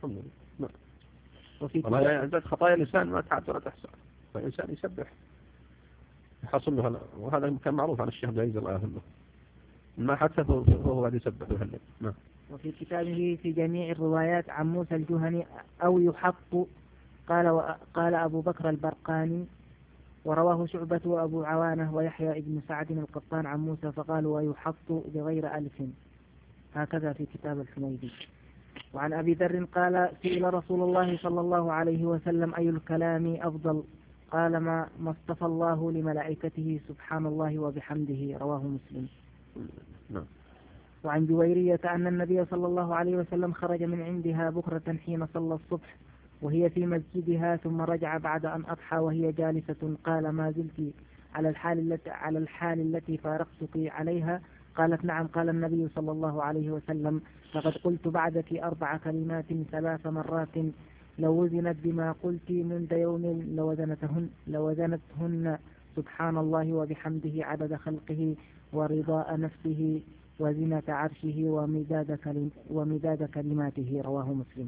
Speaker 1: وفي والله خطايا الإنسان ما تعد ولا تحصى فالإنسان يسبح يحصل له. وهذا كان معروف عن الشيخ جايز الله عنه ما حتى فهو قاعد يسبح ويهلل.
Speaker 2: وفي كتابه في جميع الروايات عن موسى الجهني أو يحط قال قال أبو بكر البرقاني ورواه شعبة وأبو عوانة ويحيى ابن سعد القطان عن موسى فقالوا ويحط بغير ألف. هكذا في كتاب الحميدي. وعن أبي ذر قال سئل رسول الله صلى الله عليه وسلم أي الكلام أفضل قال ما ما اصطفى الله لملائكته سبحان الله وبحمده. رواه مسلم. وعن جويرية أن النبي صلى الله عليه وسلم خرج من عندها بكرة حين صلى الصبح وهي في مسجدها ثم رجع بعد أن أضحى وهي جالسة قال ما زلت على الحال التي على الحال التي فارقتك عليها قالت نعم قال النبي صلى الله عليه وسلم لقد قلت بعدك أربع كلمات ثلاث مرات لو وزنت بما قلت منذ يوم لوزنتهن لوزنتهن سبحان الله وبحمده عدد خلقه ورضاء نفسه وزنة عرشه ومداد كلم ومداد كلماته. رواه مسلم.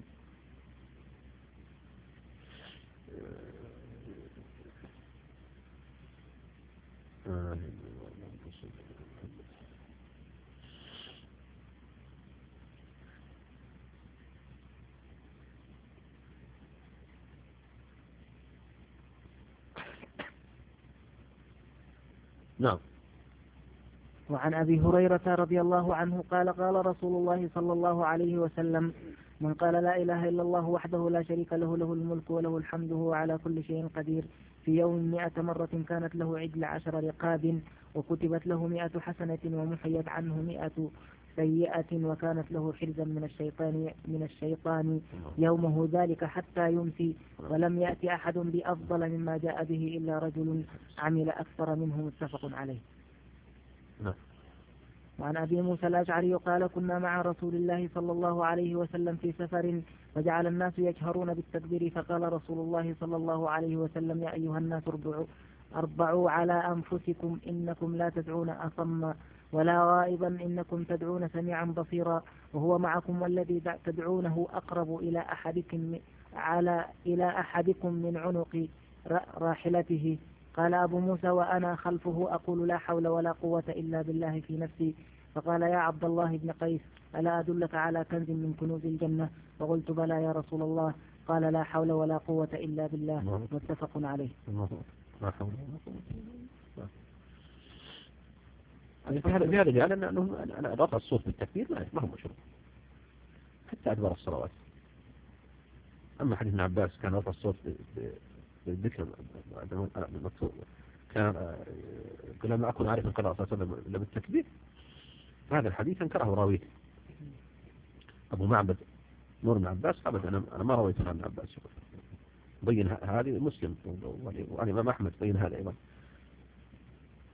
Speaker 1: نعم.
Speaker 2: وعن أبي هريرة رضي الله عنه قال قال رسول الله صلى الله عليه وسلم من قال لا إله إلا الله وحده لا شريك له له الملك وله الحمد وهو على كل شيء قدير في يوم مئة مرة كانت له عدل عشر رقاب وكتبت له مئة حسنة ومحيت عنه مئة سيئة وكانت له حرزا من الشيطان من الشيطان يومه ذلك حتى يمسي ولم يأتي أحد بأفضل مما جاء به إلا رجل عمل أكثر منه. متفق عليه. وعن أبي موسى الأشعري قال كنا مع رسول الله صلى الله عليه وسلم في سفر وجعل الناس يجهرون بالتكبير فقال رسول الله صلى الله عليه وسلم يا أيها الناس اربعوا, اربعوا على أنفسكم إنكم لا تدعون أصم ولا غائبا إنكم تدعون سميعا بصيرا وهو معكم والذي تدعونه أقرب إلى أحدكم على إلى أحدكم من عنق راحلته. قال أبو موسى وأنا خلفه أقول لا حول ولا قوة إلا بالله في نفسي فقال يا عبد الله بن قيس ألا أدلك على كنز من كنوز الجنة فقلت بلى يا رسول الله قال لا حول ولا قوة إلا بالله. متفق عليه.
Speaker 1: لا حول ولا قوة إلا بالله. هذا جعل أنه رفع الصوت بالتكبير ما هو مشروع حتى أدبر الصلوات. أما حديث ابن عباس كان رفع الصوت بالذكر المكتوب كان لما أكون عارف القراءة صلى الله عليه وسلم إلا بالتكبير. هذا الحديث انكره راويه أبو معبد نور بن عباس أبدا أنا أنا ما رويت عن ابن عباس بين هذه مسلم والإمام أحمد بين هذا أيضا.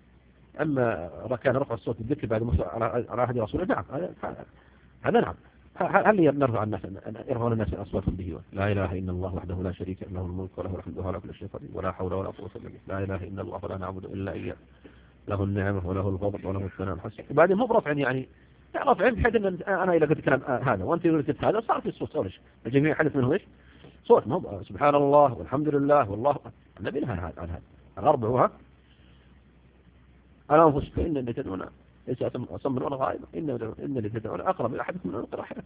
Speaker 1: أما كان رفع الصوت بالذكر بعد على عهد رسول الله نعم هذا نعم هل نرفع الناس يرفعون الناس أصواتهم به لا إله إلا الله وحده لا شريك له الملك وله الحمد وهو على كل شيء قدير ولا حول ولا قوة إلا بالله لا إله إلا الله ولا نعبد إلا إياه له النعمة وله الفضل وله الثناء الحسن وبعدين مو برفع يعني رفع بحيث أن أنا إذا قلت كلام هذا وأنت قلت هذا صار في الصوت صار الجميع حدث منه إيش صوت مو سبحان الله والحمد لله والله النبي نهى عن هذا الأربعها على أنفسكم إن اللي تدعون ليس أصم ولا غائب إن إن اللي تدعون أقرب إلى أحدكم من أنقر حياته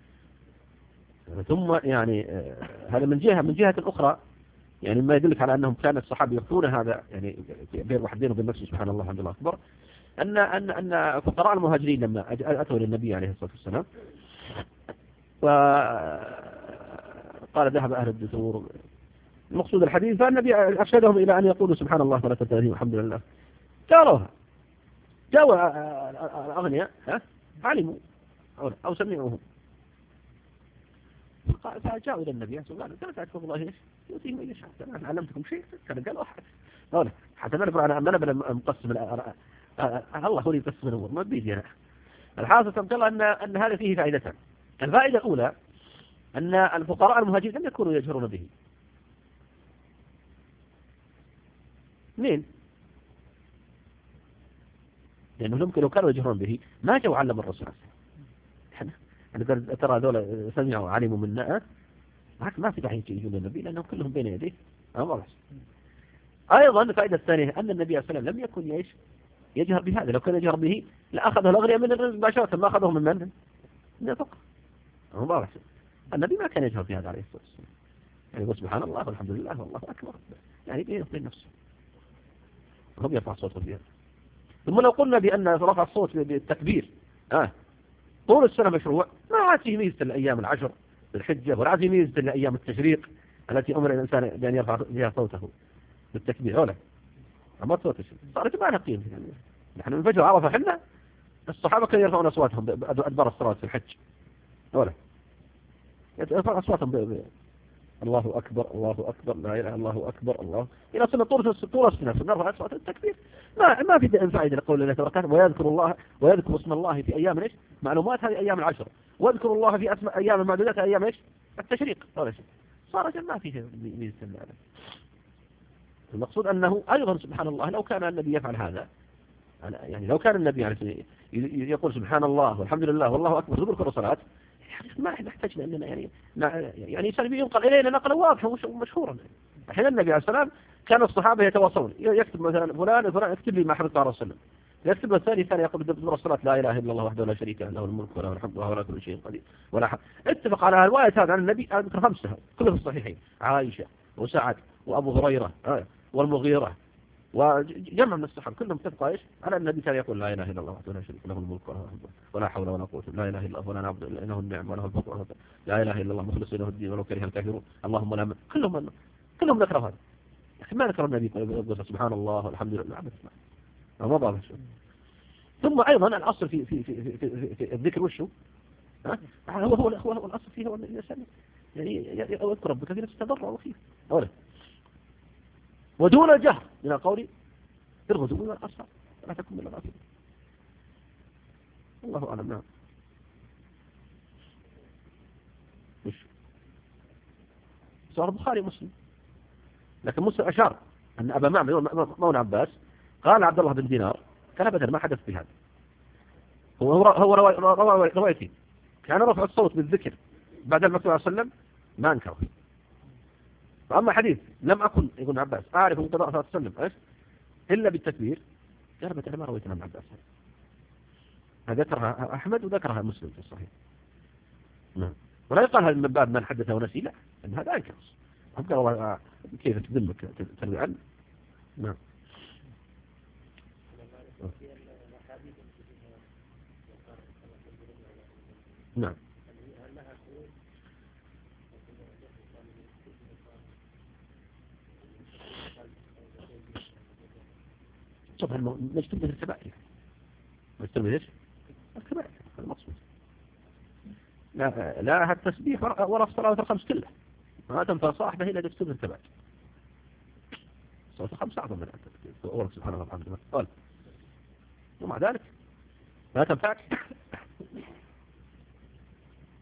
Speaker 1: ثم يعني هذا من جهة من جهة أخرى يعني ما يدلك على أنهم كان الصحابة يخفون هذا يعني بين واحد بينه وبين نفسه سبحان الله الحمد لله أكبر أن أن أن فقراء المهاجرين لما أتوا للنبي عليه الصلاة والسلام وقال ذهب أهل الدثور المقصود الحديث فالنبي أرشدهم إلى أن يقولوا سبحان الله ثلاثة وثلاثين والحمد لله قالوها جاءوا الأغنياء علموا أو سمعوهم فجاءوا إلى النبي قالوا كما تعرفوا الله إيش يؤتيهم إيش حتى أنا علمتكم شيء كان قالوا أحد قال حتى ما نقول أنا أنا بلا مقسم الله هو يقسم الأمور ما بيدي أنا الحاصل قال أن أن هذا فيه فائدتان الفائدة الأولى أن الفقراء المهاجرين لم يكونوا يجهرون به مين لأنه ممكن لو كانوا يجهرون به ما جاءوا علم الرسول احنا أنا قال ترى هذول سمعوا علموا منا ما في داعي يجون النبي لأنهم كلهم بين يديه أمر أيضا الفائدة الثانية أن النبي صلى الله عليه وسلم لم يكن يعيش يجهر بهذا لو كان يجهر به لأخذه الأغنياء من الرزق مباشرة ما أخذه من من؟ من الفقر أمر النبي ما كان يجهر بهذا عليه الصلاة والسلام يعني يقول سبحان الله والحمد لله والله أكبر يعني بينه وبين نفسه هم يرفع صوته بها ثم لو قلنا بأن رفع الصوت بالتكبير آه طول السنة مشروع ما عاد فيه ميزة الأيام العشر بالحجة ولا عاد فيه ميزة الأيام التشريق التي أمر الإنسان بأن يرفع بها صوته بالتكبير ولا أمر صوته صارت ما لها قيمة يعني نحن من فجر عرفة حنا الصحابة كانوا يرفعون أصواتهم بأدبار الصلاة في الحج ولا يرفعون أصواتهم ب... ب... الله أكبر الله أكبر لا إله الله أكبر الله إلى سنة طول طول السنة نرفع أصوات التكبير ما ما في فائدة لقول الله تبارك ويذكر الله ويذكر اسم الله في أيام إيش معلومات هذه أيام العشر واذكر الله في أسماء أيام المعدودات أيام إيش التشريق صار ما فيه ميزة هذا المقصود أنه أيضا سبحان الله لو كان النبي يفعل هذا يعني لو كان النبي يعني يقول سبحان الله والحمد لله والله أكبر ذكر الصلاة ما نحتاج لأننا يعني يعني إنسان ينقل إلينا نقلا واضحة ومشهورا الحين النبي عليه السلام كان الصحابة يتواصلون يكتب مثلا فلان فلان يكتب لي ما حفظت على رسول الله يكتب الثاني ثاني يقول بدبر الصلاة لا إله إلا الله وحده لا شريك له له الملك وله الحمد وهو على كل شيء قدير ولا حق اتفق على الرواية هذا عن النبي أذكر خمسة كلها في الصحيحين عائشة وسعد وأبو هريرة والمغيرة وجمع من الصحابة كلهم اتفقوا ايش على النبي كان يقول لا اله الا الله وحده لا شريك له الملك ولا حول ولا قوه لا اله الا الله ولا نعبد الا انه النعم وله الفضل لا اله الا الله مخلصين له الدين ولو كره الكافرون اللهم لا كلهم كلهم ذكروا هذا يا اخي ما ذكر النبي يقول سبحان الله والحمد لله عبد ما ما ضابط ثم ايضا الاصل في في في في, في, في الذكر وشه ها هو هو هو, هو الاصل فيه هو الانسان يعني يذكر ربك في نفس التضرع وخيف اولا ودون الجهر من القول بالغدو والآصال لا تكن من الغافلين الله أعلم نعم مش صار البخاري مسلم لكن مسلم أشار أن أبا معبد مولى عباس قال عبد الله بن دينار كان أبدا ما حدث بهذا هو هو روايتين رواي رواي كان رفع الصوت بالذكر بعد المكتوب عليه وسلم ما انكره فأما حديث لم أكن يقول عباس أعرف من قضاء صلى الله عليه وسلم إلا بالتكبير قال أنا ما رويت عن عباس ذكرها أحمد وذكرها مسلم في الصحيح نعم ولا يقال هذا من باب من حدث ونسي لا أن هذا أنكر أبقى الله كيف تذمك تروي عنه نعم نعم طبعا نجتمع الكبائر نجتمع ايش الكبائر المقصود لا لا التسبيح ولا الصلاه الخمس كلها ما تنفع صاحبه الا تجتمع الكبائر الصلاه الخمس اعظم من الله سبحانه وتعالى قال ومع ذلك لا تنفعك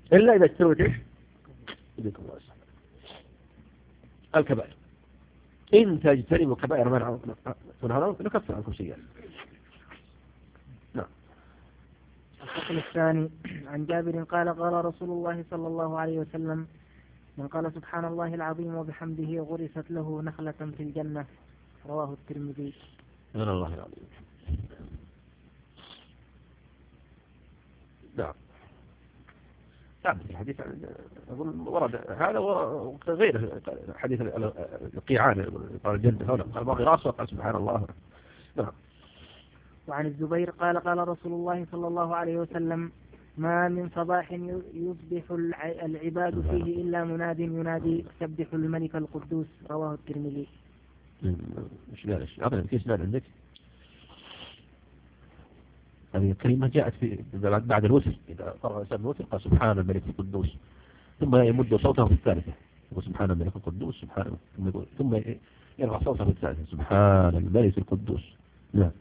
Speaker 1: إلا إذا اجتنبت إيش؟ يديكم الله السلام. الكبائر إن تجتنبوا كبائر ما تنهون نكفر عنكم سيئات. نعم.
Speaker 2: الفصل الثاني عن جابر قال قال رسول الله صلى الله عليه وسلم من قال سبحان الله العظيم وبحمده غرست له نخلة في الجنة. رواه الترمذي.
Speaker 1: من الله العظيم. نعم. ثابت في الحديث أقول ورد هذا وغيره حديث القيعان قال الجنة هنا قال باقي راسه قال سبحان الله. نعم.
Speaker 2: وعن الزبير قال قال رسول الله صلى الله عليه وسلم ما من صباح يصبح العباد فيه إلا مناد ينادي سبح الملك القدوس. رواه الترمذي.
Speaker 1: مش لا ليش أعطنا كيس لا عندك هذه الكلمة جاءت في بعد الوتر إذا قرأ الإنسان الوتر قال سبحان الملك القدوس ثم يمد صوته في الثالثة يقول سبحان الملك القدوس سبحان ثم يرفع صوته في الثالثة سبحان الملك القدوس. نعم.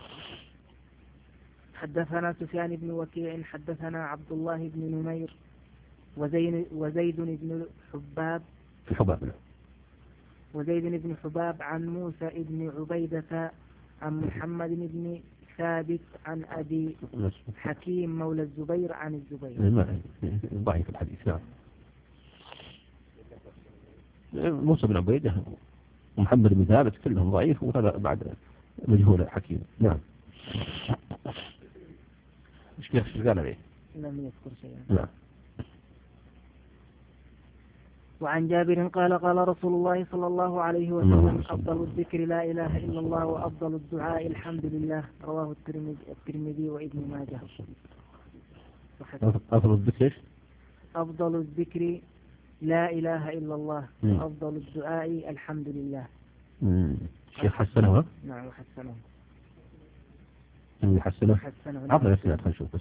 Speaker 2: حدثنا سفيان بن وكيع حدثنا عبد الله بن نمير وزين وزيد بن حباب
Speaker 1: في حباب
Speaker 2: وزيد بن حباب عن موسى بن عبيدة عن محمد بن ثابت عن أبي حكيم مولى الزبير عن الزبير.
Speaker 1: ضعيف الحديث. نعم. موسى بن عبيدة ومحمد بن ثابت كلهم ضعيف وهذا بعد مجهول حكيم. نعم. مش كيف قال عليه
Speaker 2: لم يذكر شيئا.
Speaker 1: نعم.
Speaker 2: وعن جابر قال قال رسول الله صلى الله عليه وسلم أفضل الذكر لا إله إلا الله وأفضل الدعاء الحمد لله. رواه الترمذي الترمذي وابن ماجه.
Speaker 1: أفضل الذكر
Speaker 2: أفضل الذكر لا إله إلا الله وأفضل الدعاء الحمد لله.
Speaker 1: الشيخ حسنه.
Speaker 2: نعم حسنه.
Speaker 1: حسنه.
Speaker 2: حسنه.
Speaker 1: عطنا نفسنا خلينا نشوف بس.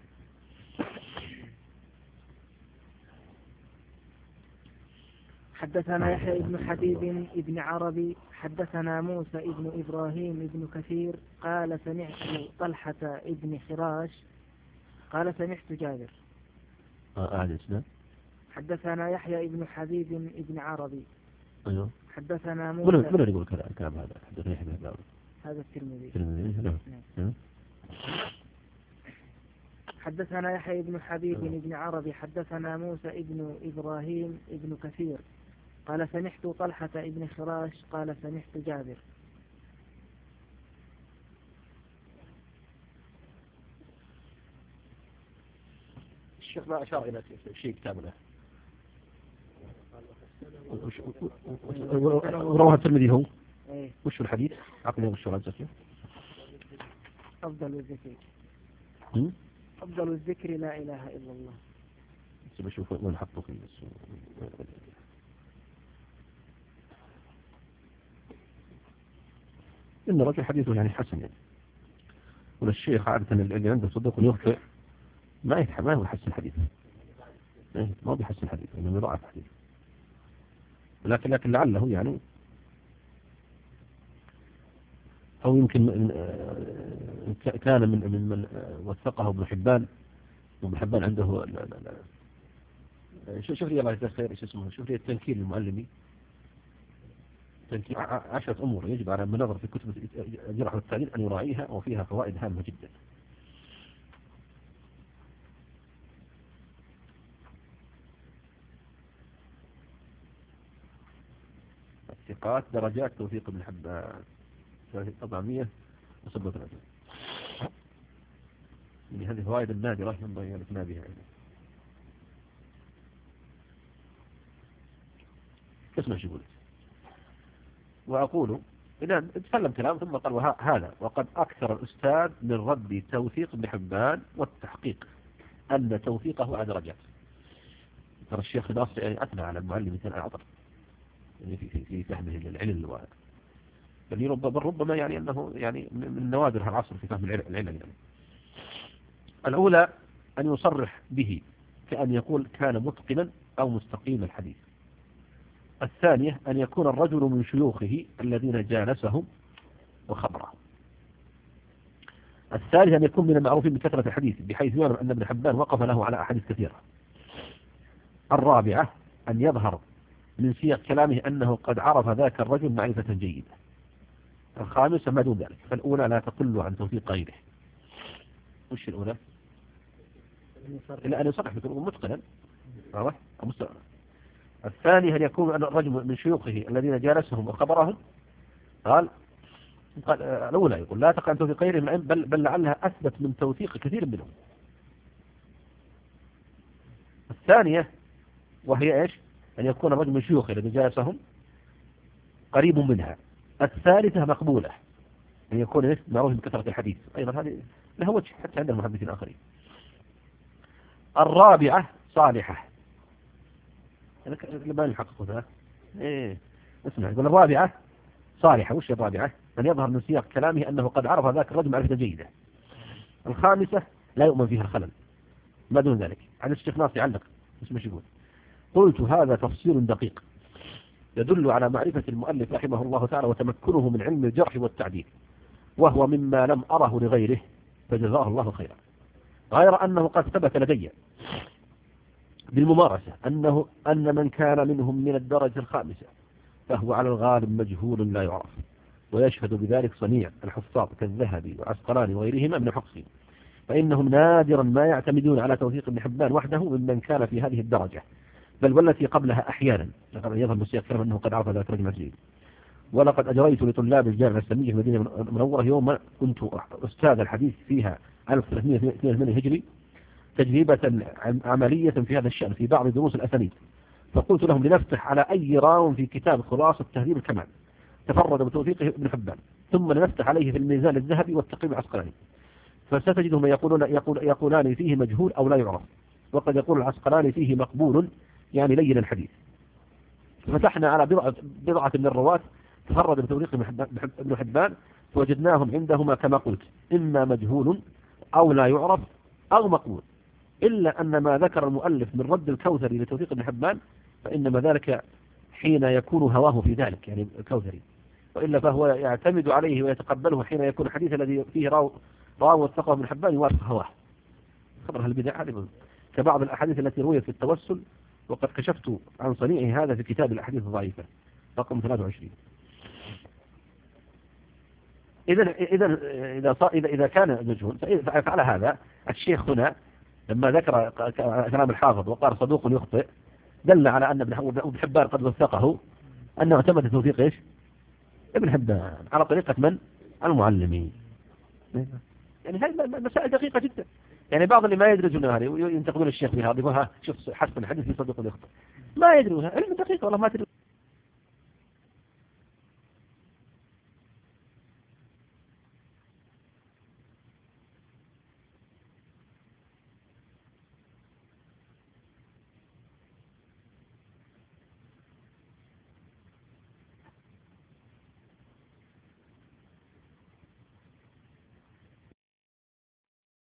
Speaker 2: حدثنا يحيى بن حبيب بن عربي حدثنا موسى بن إبراهيم بن كثير قال سمعت طلحة بن خراش قال سمعت جابر.
Speaker 1: أعد اسمه.
Speaker 2: حدثنا يحيى بن حبيب بن عربي.
Speaker 1: أيوه.
Speaker 2: حدثنا موسى.
Speaker 1: من من يقول الكلام هذا؟ حدثنا يحيى بن عربي.
Speaker 2: هذا الترمذي.
Speaker 1: الترمذي. نعم.
Speaker 2: حدثنا يحيى بن حبيب بن عربي حدثنا موسى بن إبراهيم بن كثير قال سمعت طلحة بن خراش قال سمعت جابر.
Speaker 1: الشيخ ما أشار إلى شيء كتاب له. وروها الترمذي هو.
Speaker 2: ايه.
Speaker 1: وش الحديث؟ عقلي وش الرجل؟
Speaker 2: أفضل الذكر. أفضل الذكر لا إله إلا الله.
Speaker 1: بشوف وين حطوا فيه إن رجل حديثه يعني حسن يعني. والشيخ عادة اللي عنده صدق ويخطئ ما يتح ما هو يحسن حديث. ما بيحسن حديث إنه يضعف حديث. لكن لكن لعله يعني أو يمكن من كان من من من وثقه ابن حبان. ابن حبان عنده شوف لي الله يجزاه خير ايش اسمه شوف لي التنكيل المعلمي تنكيل عشرة أمور يجب على من نظر في كتب الجرح والتعديل أن يراعيها وفيها فوائد هامة جدا. الثقات درجات توثيق ابن حبان أربعمائة وسبعة وثلاثين. يعني هذه فوائد النادرة ينبغي أن نتنا بها يعني. اسمع شو يقول. وأقول إذا تكلم كلام ثم قال هذا وقد أكثر الأستاذ من رد توثيق ابن حبان والتحقيق أن توثيقه على درجات. ترى الشيخ ناصر يعني أثنى على المعلم مثل أعطر يعني في في في فهمه للعلم الواحد. بل ربما ربما يعني أنه يعني من نوادر هالعصر في فهم العلم يعني. الأولى أن يصرح به كأن يقول كان متقنا أو مستقيم الحديث. الثانية أن يكون الرجل من شيوخه الذين جالسهم وخبرهم. الثالث أن يكون من المعروفين بكثرة الحديث بحيث يعلم أن ابن حبان وقف له على أحاديث كثيرة. الرابعة أن يظهر من سياق كلامه أنه قد عرف ذاك الرجل معرفة جيدة. الخامسة ما دون ذلك. فالأولى لا تقل عن توثيق غيره. وش الأولى؟ إلا أن يصرح بكونه متقنا. واضح؟ الثاني أن يكون الرجل من شيوخه الذين جالسهم وخبرهم قال قال الأولى يقول لا تقل عن توثيق غيره بل, بل لعلها أثبت من توثيق كثير منهم. الثانية وهي إيش؟ أن يكون الرجل من شيوخه الذين جالسهم قريب منها. الثالثة مقبولة أن يكون إيش؟ معروف بكثرة الحديث. أيضا هذه لها وجه حتى عند المحدثين الآخرين. الرابعة صالحة. ما نحقق ذا إيه اسمع يقول الرابعة صالحة. وش الرابعة؟ أن يظهر من سياق كلامه أنه قد عرف ذاك الرجل معرفة جيدة. الخامسة لا يؤمن فيها الخلل. ما دون ذلك. عن الشيخ ناصر يعلق مش يقول قلت هذا تفصيل دقيق يدل على معرفة المؤلف رحمه الله تعالى وتمكنه من علم الجرح والتعديل، وهو مما لم أره لغيره فجزاه الله خيرا. غير أنه قد ثبت لدي بالممارسة أنه أن من كان منهم من الدرجة الخامسة فهو على الغالب مجهول لا يعرف، ويشهد بذلك صنيع الحفاظ كالذهبي وعسقلاني وغيرهما من المحققين، فإنهم نادرا ما يعتمدون على توثيق ابن حبان وحده ممن كان في هذه الدرجة، بل والتي قبلها أحيانا. لقد يظهر مسيح كلام أنه قد عرف ذلك رجل مسجد. ولقد أجريت لطلاب الجامعة الإسلامية في المدينة المنورة يوم كنت أستاذ الحديث فيها ألف وثلاثمائة واثنين وثمانين هجري تجربة عملية في هذا الشأن في بعض دروس الأسانيد، فقلت لهم لنفتح على أي راو في كتاب خلاصة تهذيب الكمال تفرد بتوثيقه ابن حبان، ثم لنفتح عليه في الميزان الذهبي والتقييم العسقلاني، فستجدهم يقولون يقول يقولان فيه مجهول أو لا يعرف، وقد يقول العسقلاني فيه مقبول يعني لين الحديث. فتحنا على بضعة, بضعة من الرواة تفرد بتوثيق ابن حبان فوجدناهم عندهما كما قلت إما مجهول أو لا يعرف أو مقبول، إلا أن ما ذكر المؤلف من رد الكوثري لتوثيق ابن حبان فإنما ذلك حين يكون هواه في ذلك يعني الكوثري، وإلا فهو يعتمد عليه ويتقبله حين يكون الحديث الذي فيه راو راو وثقه ابن حبان يوافق هواه. خبرها البدع هذه كبعض الأحاديث التي رويت في التوسل، وقد كشفت عن صنيعه هذا في كتاب الأحاديث الضعيفة رقم ثلاثة وعشرين. إذا إذا إذا إذا إذا كان مجهول فعلى هذا الشيخ هنا لما ذكر كلام الحافظ وقال صدوق يخطئ دل على أن ابن حبان قد وثقه أنه اعتمد توثيق إيش؟ ابن حبان على طريقة من؟ المعلمين. يعني هذه مسائل دقيقة جدا. يعني بعض اللي ما يدرجون هذه وينتقدون الشيخ بهذا يقول ها شوف حسن الحديث في صدوق يخطئ ما يدرونها علم دقيق والله ما تدري.